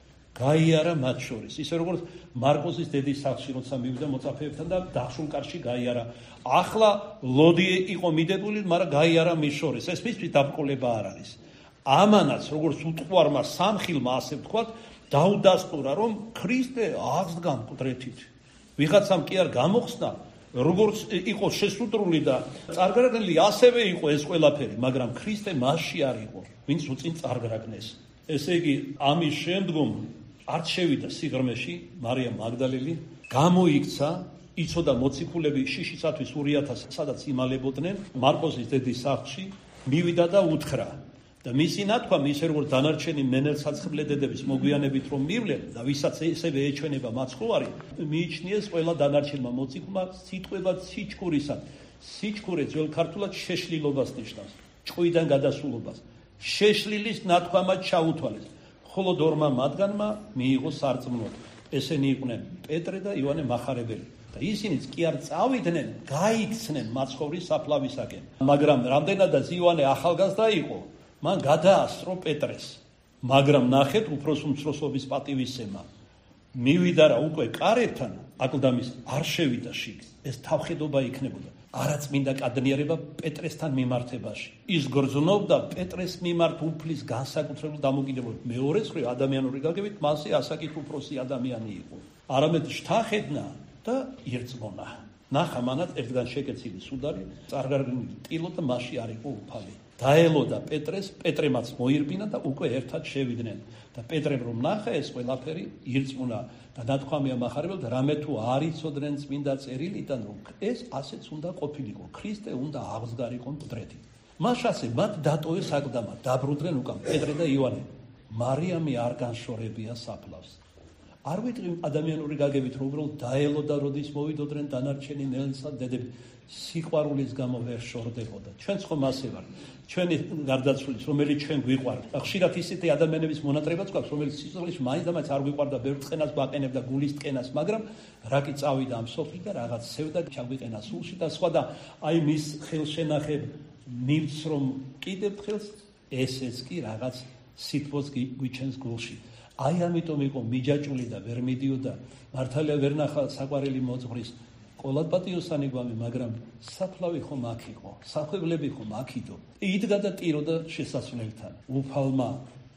გაიარა მათ შორის. ისე როგორც მარკოზის დედის სახლში როცა მივიდა მოწაფეებთან და დახშულ კარში გაიარა. ახლა ლოდი იყო მიდებული, მაგრამ გაიარა მის შორის. ეს მისთვის დაბრკოლება არ არის. ამანაც როგორც უტყვარმა სამხილმა ასე ვთქვათ, დაუდასტურა რომ ქრისტე აღსდგა მკვეთრით. ვიღაცამ კი არ გამოხსნა, როგორც იყო შესუდრული და წარგრაგნილი, ასევე იყო ეს ყველაფერი, მაგრამ ქრისტე მასში არ იყო, ვინც უწინ წარგრაგნეს. ესე იგი, ამის შემდგომ არც შევიდა სიღრმეში მარიამ მაგდალელი, გამოიქცა, იცოდა მოციქულები შიშისათვის 2,000 სადაც იმალებოდნენ, მარკოზის დედის სახლში, მივიდა და უთხრა. და მისი ნათქვამი, ისე როგორც დანარჩენი მენელსაცხებლე დედების მოგვიანებით რომ მივლენ და ვისაც ესევე ეჩვენება მაცხოვარი, მიიჩნიეს ყველა დანარჩენმა მოციქულმა სიტყვებად სიჩქურისად. სიჩქურე ძველ ქართულად შეშლილობას ნიშნავს, ჭყვიდან გადასულობას. შეშლილის ნათქვამად ჩაუთვალეს. ხოლო ორმა მათგანმა მიიღო სარწმუნოდ. ესენი იყვნენ პეტრე და იოანე მახარებელი. და ისინიც კი არ წავიდნენ, გაიქცნენ მაცხოვრის საფლავისაკენ. მაგრამ რამდენადაც იოანე ახალგაზრდა იყო, მან გადაასწრო პეტრეს, მაგრამ ნახეთ უფროს უმცროსობის პატივისცემა. მივიდა რა უკვე კარებთან, აკლდამის არ შევიდა შიგ. ეს თავხედობა იქნებოდა. არაწმინდა კადნიერება პეტრესთან მიმართებაში. ის გრძნობდა პეტრეს მიმართ უფლის განსაკუთრებულ დამოკიდებულებას. მეორე მხრივ ადამიანური გაგებით მასზე ასაკით უფროსი ადამიანი იყო. არამედ შთახედნა და ირწმუნა. ნახა მანაც ერთგან შეკეცილი სუდარი, წარგრაგნილი ტილო და მასში არ იყო უფალი. დაელოდა პეტრეს, პეტრემაც მოირბინა და უკვე ერთად შევიდნენ. და პეტრემ რომ ნახა ეს ყველაფერი, ირწმუნა და ნათქვამია მახარებელ და რამე თუ არ იცოდნენ წმინდა წერილიდან, რომ ეს ასეც უნდა ყოფილიყო, ქრისტე უნდა აღსგარიყო მკვდრეთით. მას ასე მათ დატოვეს აკლდამა, დაბრუნდნენ უკან პეტრე და იოანე. მარიამი არ განშორებია საფლავს. არ ვიტყვი ადამიანური გაგებით, რომ უბრალოდ დაელოდა, როდის მოვიდოდნენ დანარჩენი ნელსა დედები. სიყვარულის გამო ვერ შორდებოდა. ჩვენც ხომ ასე ვარ. ჩვენი გარდაცვლილის, რომელიც ჩვენ გვიყვარდა. ხშირად ისეთი ადამიანების მონატრებაც გვაქვს, რომელიც სიცოცხლეში მაინც და მაინც არ გვიყვარდა, ბევრ წყენას გვაყენებდა, გულის ტკენას, მაგრამ რაკი წავიდა ამ სოფლი და რაღაც სევდა, ჩაგვიყენა სულში და სხვა და აი მის ხელშენახებ მივც რომ კიდევ ხელს ესეც კი რაღაც სითბოს გვიჩენს გულში. აი ამიტომ იყო მიჯაჭული და ვერ მიდიოდა, მართალია ვერ ნახა საყვარელი მოძღვრის ყოლად პატიოსანი გვამი, მაგრამ საფლავი ხომ აქ იყო, სახვევლები ხომ აქ იდო. იდგა და ტიროდა შესასვლელთან. უფალმა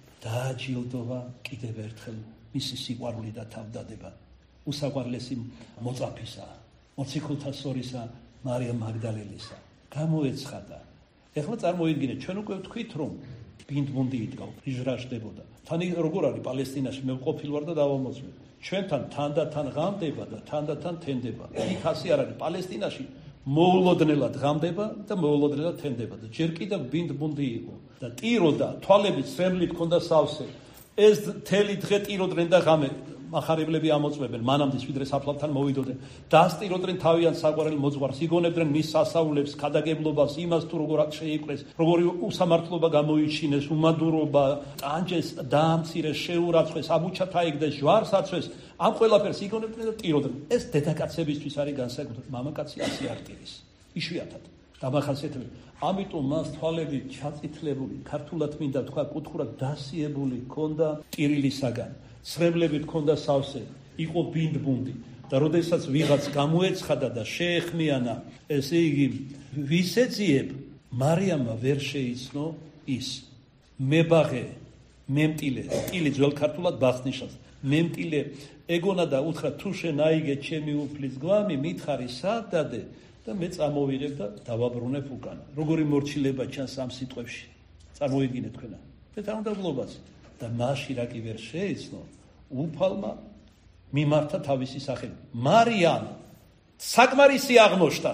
დააჯილდოვა კიდევ ერთხელ მისი სიყვარული და თავდადება. უსაყვარლესი მოწაფისა, მოციქულთა სორისა, მარიამ მაგდალელისა. გამოეცხადა. ეხლა წარმოიდგინეთ, ჩვენ უკვე ვთქვით, რომ ბინდბუნდი იდგა, იჟრაჟდებოდა. თან როგორ არის პალესტინაში, მე ვყოფილ ვარ და დავამოწმე. ჩვენთან თანდათან ღამდება და თანდათან თენდება. იქ ასე არ არის. პალესტინაში მოულოდნელად ღამდება და მოულოდნელად თენდება და ჯერ კიდევ ბინდბუნდი იყო და ტიროდა, თვალებით სრემლით ჰქონდა სავსე. ეს თელი დღე ტიროდნენ და ღამე მახარებლები ამოწმებენ, მანამდე ვიდრე საფლავთან მოვიდოდნენ. დასტიროდნენ თავიანთ საყვარელ მოძღვარს, იგონებდნენ მის სასაულებს, ქადაგებლობას, იმას თუ როგორ შეიკრეს, როგორი უსამართლობა გამოიჩინეს, უმადურობა, ტანჯეს, დაამცირეს, შეურაცხეს, აბუჩათ აიგდეს, ჯვარს აცვეს. ამ ყველაფერს იგონებდნენ და ტიროდნენ. ეს დედაკაცებისთვის არის განსაკუთრებით, მამაკაცი ასე არ ტირის. იშვიათად დამახასიათებელი. ამიტომ მას თვალები ჩაწითლებული, ქართულად მინდა თქვა, კუთხურად დასიებული ჰქონდა ტირილისაგან. სრემლებით ჰქონდა სავსე, იყო ბინდბუნდი და როდესაც ვიღაც გამოეცხადა და შეეხმიანა, ესე იგი ვისეძიებ, მარიამმა ვერ შეიცნო ის მებაღე, მემტილე, ტილი ძველ ქართულად ბახნიშნავს, მემტილე ეგონა და უთხრა თუ შენ აიგე ჩემი უფლის გვამი, მითხარი სად დადე და მე წამოვიღებ და დავაბრუნებ უკან. როგორი მორჩილება ჩანს ამ სიტყვებში. წარმოიდგინეთ თქვენა. მე თანამდებობას და მაშინ რა კი ვერ შეიცნო, უფალმა მიმართა თავისი სახელი. მარიამ საკმარისი აღმოჩნდა.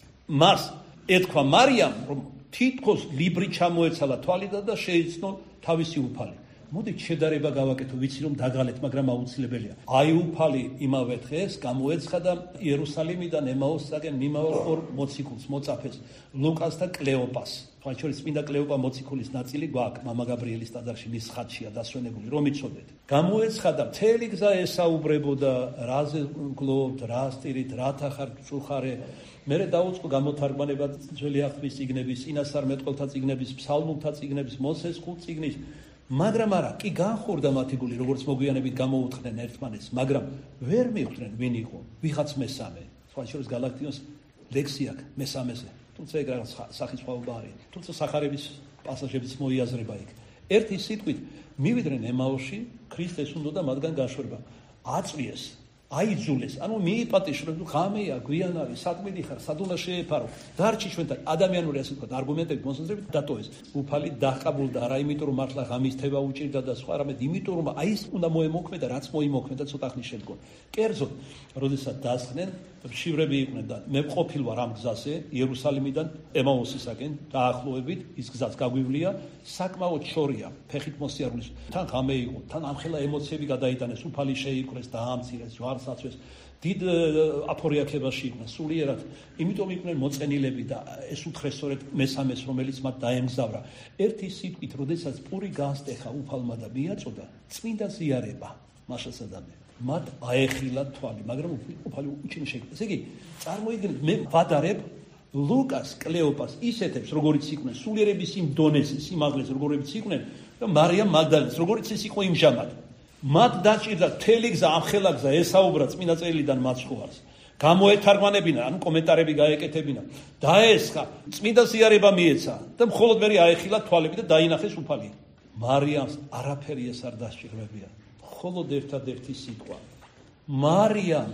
მას ეთქვა მარიამ, რომ თითქოს ლიბრი ჩამოეცალა თვალიდან და შეიცნო თავისი უფალი. მოდით შედარება გავაკეთო, ვიცი რომ დაგალეთ, მაგრამ აუცილებელია. აი უფალი იმავე დღეს გამოეცხადა იერუსალიმიდან ემაუსსაკენ მიმავალ ორ მოციქულს, მოწაფეს, ლუკას და კლეოპას. მათ შორის წმინდა კლეოპა მოციქულის ნაწილი გვაქვს მამა გაბრიელის ტაძარში, მის ხატშია დასვენებული, რომ იცოდეთ. გამოეცხადა, მთელი გზა ესაუბრებოდა, რაზე გლოვთ, რა სტირით, რათა ხარ წუხარე. მერე დაუწყო გამოთარგმანება ძველი აღთქმის წიგნების, წინასწარმეტყველთა წიგნების, ფსალმუნთა წიგნების, მოსეს ხუთ წიგნის. მაგრამ არა, კი განხორდა მათი გული, როგორც მოგვიანებით გამოუთხდნენ ერთმანეთს, მაგრამ ვერ მიხვდნენ ვინ იყო, ვიღაც მესამე. სხვა შორის გალაქტიონს ლექსი აქვს მესამეზე. თუმცა ეგ რაღაც სახის სხვაობა არის. თუმცა სახარების პასაჟებიც მოიაზრება იქ. ერთი სიტყვით მივიდნენ ემაუსში, ქრისტეს უნდა მათგან გაშვება. აწვიეს, აიძულეს, ანუ მიიპატიშრებს, ღამეა, გვიან არის, სად მიდიხარ, სად უნდა შეეფარო. დარჩი ჩვენთან ადამიანური ასე ვთქვათ, არგუმენტებით მოსაზრებით დატოვეს. უფალი დაჰყაბულდა არა იმიტომ რომ მართლა ღამის თევა უჭირდა და სხვა, არამედ იმიტომ რომ აი ის უნდა მოემოქმედა, რაც მოიმოქმედა ცოტა ხნის შემდგომ. კერძოდ, როდესაც დასხდნენ, მშივრები იყვნენ და მე ყოფილ ვარ ამ გზაზე, იერუსალიმიდან ემაუსისაკენ დაახლოებით, ის გზაც გაგვივლია, საკმაოდ შორია, ფეხით მოსიარულის. თან ღამე იყო, თან ამხელა ემოციები გადაიტანეს, უფალი შეიკრეს, დაამცირეს, ჯვარს აცვეს. დიდ აფორიაქებაში იყვნენ, სულიერად, იმიტომ იყვნენ მოწყენილები და ეს უთხრეს სწორედ მესამეს, რომელიც მათ დაემგზავრა. ერთი სიტყვით, როდესაც პური განსტეხა უფალმა და მიაწოდა, წმინდა ზიარება მაშასადამე. მათ აეხილა თვალი, მაგრამ უფალი უჩინო შეიკრა. ესე იგი, წარმოიდგინეთ, მე ვადარებ ლუკას, კლეოპას ისეთებს, როგორიც იყვნენ, სულიერების იმ დონეზე, სიმაღლეზე, როგორიც იყვნენ და მარიამ მაგდალენას, როგორიც ის იყო იმჟამად. მათ დაჭირდა მთელი გზა, ამხელა გზა ესაუბრა წმინდა წერილიდან მაცხოვარს. გამოეთარგმანებინა, ანუ კომენტარები გაეკეთებინა. დაესხა, წმინდა ზიარება მიეცა და მხოლოდ მე აეხილა თვალები და დაინახეს უფალი. მარიამს არაფერი ეს არ დასჭირებია. მხოლოდ ერთადერთი სიტყვა. მარიამ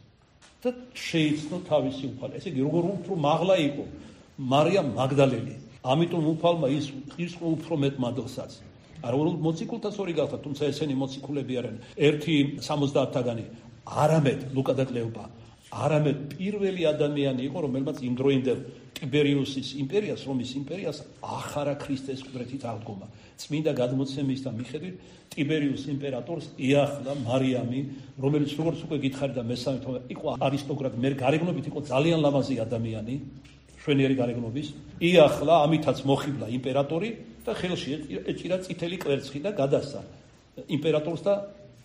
და შეიცნო თავისი უფალი. ესე იგი, როგორ უფრო მაღლა იყო მარიამ მაგდალელი. ამიტომ უფალმა ის ყირსყო უფრო მეტ მადლსაც. არ უბრალოდ მოციქულთა სწორი გახდა, თუმცა ესენი მოციქულები არიან. ერთი 70-თაგანი, არამედ ლუკა და კლეოპა არამედ პირველი ადამიანი იყო, რომელმაც იმდროინდელ ტიბერიუსის იმპერიას, რომის იმპერიას ახარა ქრისტეს ყდრეთით აღდგომა. წმინდა გადმოცემისთან მიხედვით ტიბერიუს იმპერატორს იახლა მარიამი, რომელიც როგორც უკვე გითხარით და მესამე თვე იყო არისტოკრატი, მე გარეგნობით იყო ძალიან ლამაზი ადამიანი, შვენიერი გარეგნობის, იახლა ამითაც მოხიბლა იმპერატორი და ხელში ეჭირა წითელი კვერცხი და გადასცა იმპერატორს და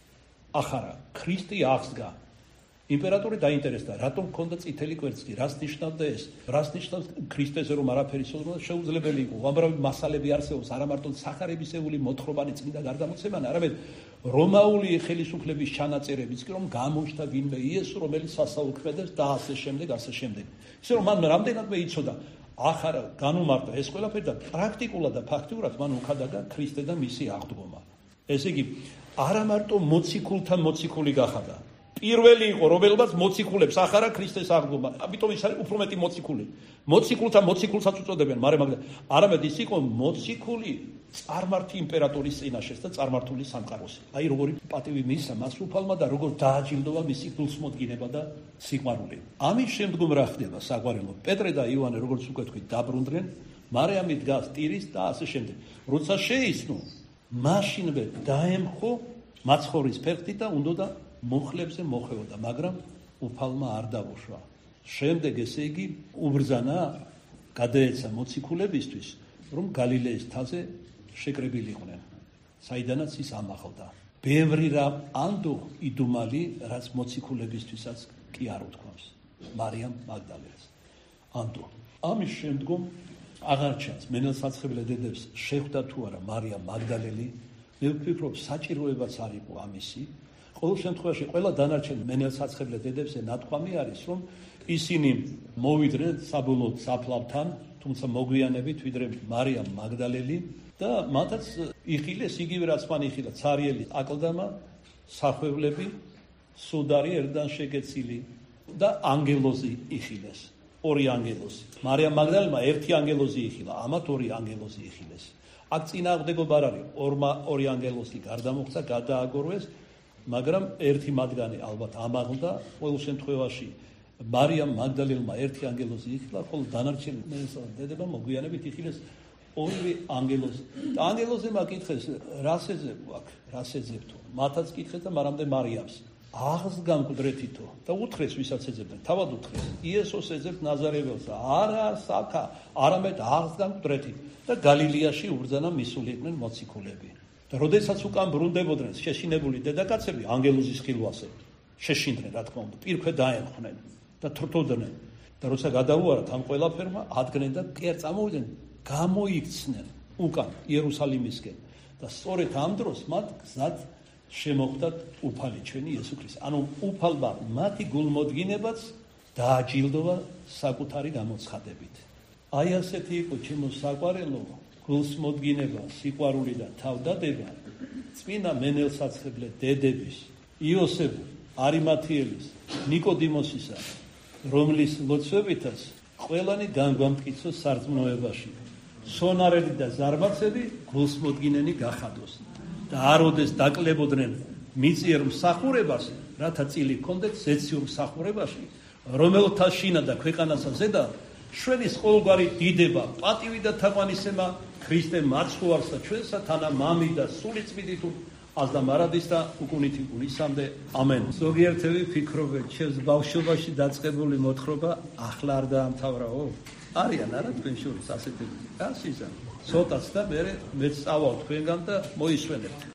ახარა ქრისტე აღსდგა. იმპერატორი დაინტერესდა, რატომ ქონდა წითელი კვერცხი, რას ნიშნავდა ეს? რას ნიშნავს ქრისტეზე რომ არაფერი შეუძლებელი იყო? უამრავი მასალები არსებობს, არა მარტო სახარებისეული მოთხრობანი წმინდა გარდამოცემანი, არამედ რომაული ხელისუფლების ჩანაწერებიც კი რომ გამოჩნდა ვინმე იესო, რომელიც სასაუქმედებს და ასე შემდეგ, ასე შემდეგ. ისე რომ მან რამდენადმე იცოდა, ახარა განუმარტა ეს ყველაფერი და პრაქტიკულად და ფაქტიურად მან უხადაგა ქრისტე და მისი აღდგომა. ესე იგი, არა მარტო მოციქულთა მოციქული გახადა. პირველი იყო, რომელმაც მოციქულებს ახარა ქრისტეს აღდგომა. ამიტომ ის არის უფრო მეტი მოციქული. მოციქულთა მოციქულსაც უწოდებენ, არამედ ის იყო მოციქული წარმართი იმპერატორის წინაშე და წარმართული სამყაროსი. აი როგორი პატივი მისცა მას უფალმა და როგორ დააჯილდოვა მისი გულსმოდგინება და სიყვარული. ამის შემდგომ რა ხდება საყვარელო? პეტრე და იოანე, როგორც უკვე თქვით, დაბრუნდნენ, მარიამი დგას ტირის და ასე შემდეგ. როცა შეიცნო, მაშინვე დაემხო მაცხოვრის ფეხით და უნდა მუხლებზე მოხეოდა, მაგრამ უფალმა არ დავუშვა. შემდეგ ესე იგი უბრძანა, გადაეცა მოციქულებისთვის, რომ გალილეის მთაზე შეკრებილიყვნენ, საიდანაც ის ამაღლდა. ბევრი რამ ანდო იდუმალი, რაც მოციქულებისთვისაც კი არ უთქვამს. მარიამ მაგდალენას. ანდო. ამის შემდგომ აღარ ჩანს მენელსაცხებლე დედებს შეხვდა თუ არა მარიამ მაგდალენი. მე ვფიქრობ, საჭიროებაც არ იყო ამისი. ყოველ შემთხვევაში ყველა დანარჩენ მენელსაცხებლე დედებზე ნათქვამი არის, რომ ისინი მოვიდნენ საბოლოოდ საფლავთან, თუმცა მოგვიანებით ვიდრე მარიამ მაგდალენი და მათაც იხილეს იგივე რაც მან იხილა ცარიელი აკლდამა, სახვევლები, სუდარი ერთდან შეკეცილი და ანგელოზი იხილეს. ორი ანგელოზი. მარიამ მაგდალენმა ერთი ანგელოზი იხილა, ამათ ორი ანგელოზი იხილეს. აქ წინააღმდეგობა არ არის, ორი ანგელოზი გარდამოხდა, გადააგორვეს, მაგრამ ერთი მათგანი ალბათ ამაღლდა. ყოველ შემთხვევაში მარიამ მაგდალენმა ერთი ანგელოზი იხილა, ხოლო დანარჩენი დედება მოგვიანებით იხილეს ორივე ანგელოზი. და ანგელოზებმა კითხეს, რას ეძებო აქ, რას ეძებთო? მათაც კითხეს და მანამდე მარიამს. აღსდგა მკვდრეთითო და უთხრეს, ვისაც ეძებდნენ, თავად უთხრეს, იესოს ეძებთ ნაზარეველს, არა საქა, არამედ აღსდგა მკვდრეთით და გალილეაში უბრძანა მისულიყვნენ მოციქულები. და როდესაც უკან ბრუნდებოდნენ შეშინებული დედაკაცები ანგელოზის ხილვაზე შეშინდნენ, რა თქმა უნდა, პირქვე დაემხნენ და თრთოდნენ. და როცა გადაუარათ ამ ყველაფერმა, ადგნენ და კერ წამოვიდნენ, გამოიქცნენ უკან იერუსალიმისკენ და სწორედ ამ დროს მათ გზად შემოხვდათ უფალი ჩვენი იესო ქრისტე. ანუ უფალმა მათი გულმოდგინებაც დააჯილდოვა საკუთარი გამოცხადებით. აი ასეთი იყო ჩემო საყვარელო, გულსმოდგინება, სიყვარული და თავდადება წმინდა მენელსაცხებლე დედების, იოსებ არიმათიელის, ნიკოდიმოსისა, რომლის ლოცვებითაც ყველანი განგვამტკიცო სარწმუნოებაში. სონარელი და ზარმაცები გულსმოდგინენი გახადოს და აროდეს დაკლებოდნენ მიწიერ მსახურებას, რათა წილი ჰქონდეთ ზეციურ მსახურებაში, რომელთა შინა და ქვეყანასა ზედა ჩვენის ყოველგვარი დიდება, პატივი და თაყვანისება ქრისტე მარცხოვარსა ჩვენსა თანა მამი და სული წმინდით აზდა მარადის და უკუნითი გულისამდე. ამენ. ზოგიერთები ფიქრობენ, ჩემს ბავშვობაში დაწყებული მოთხრობა ახლა არ დაამთავრაო? არიან არა თქვენ შორის ასეთები? რა სიზა? ცოტაც და მეც წავალ თქვენგან და მოისვენებთ.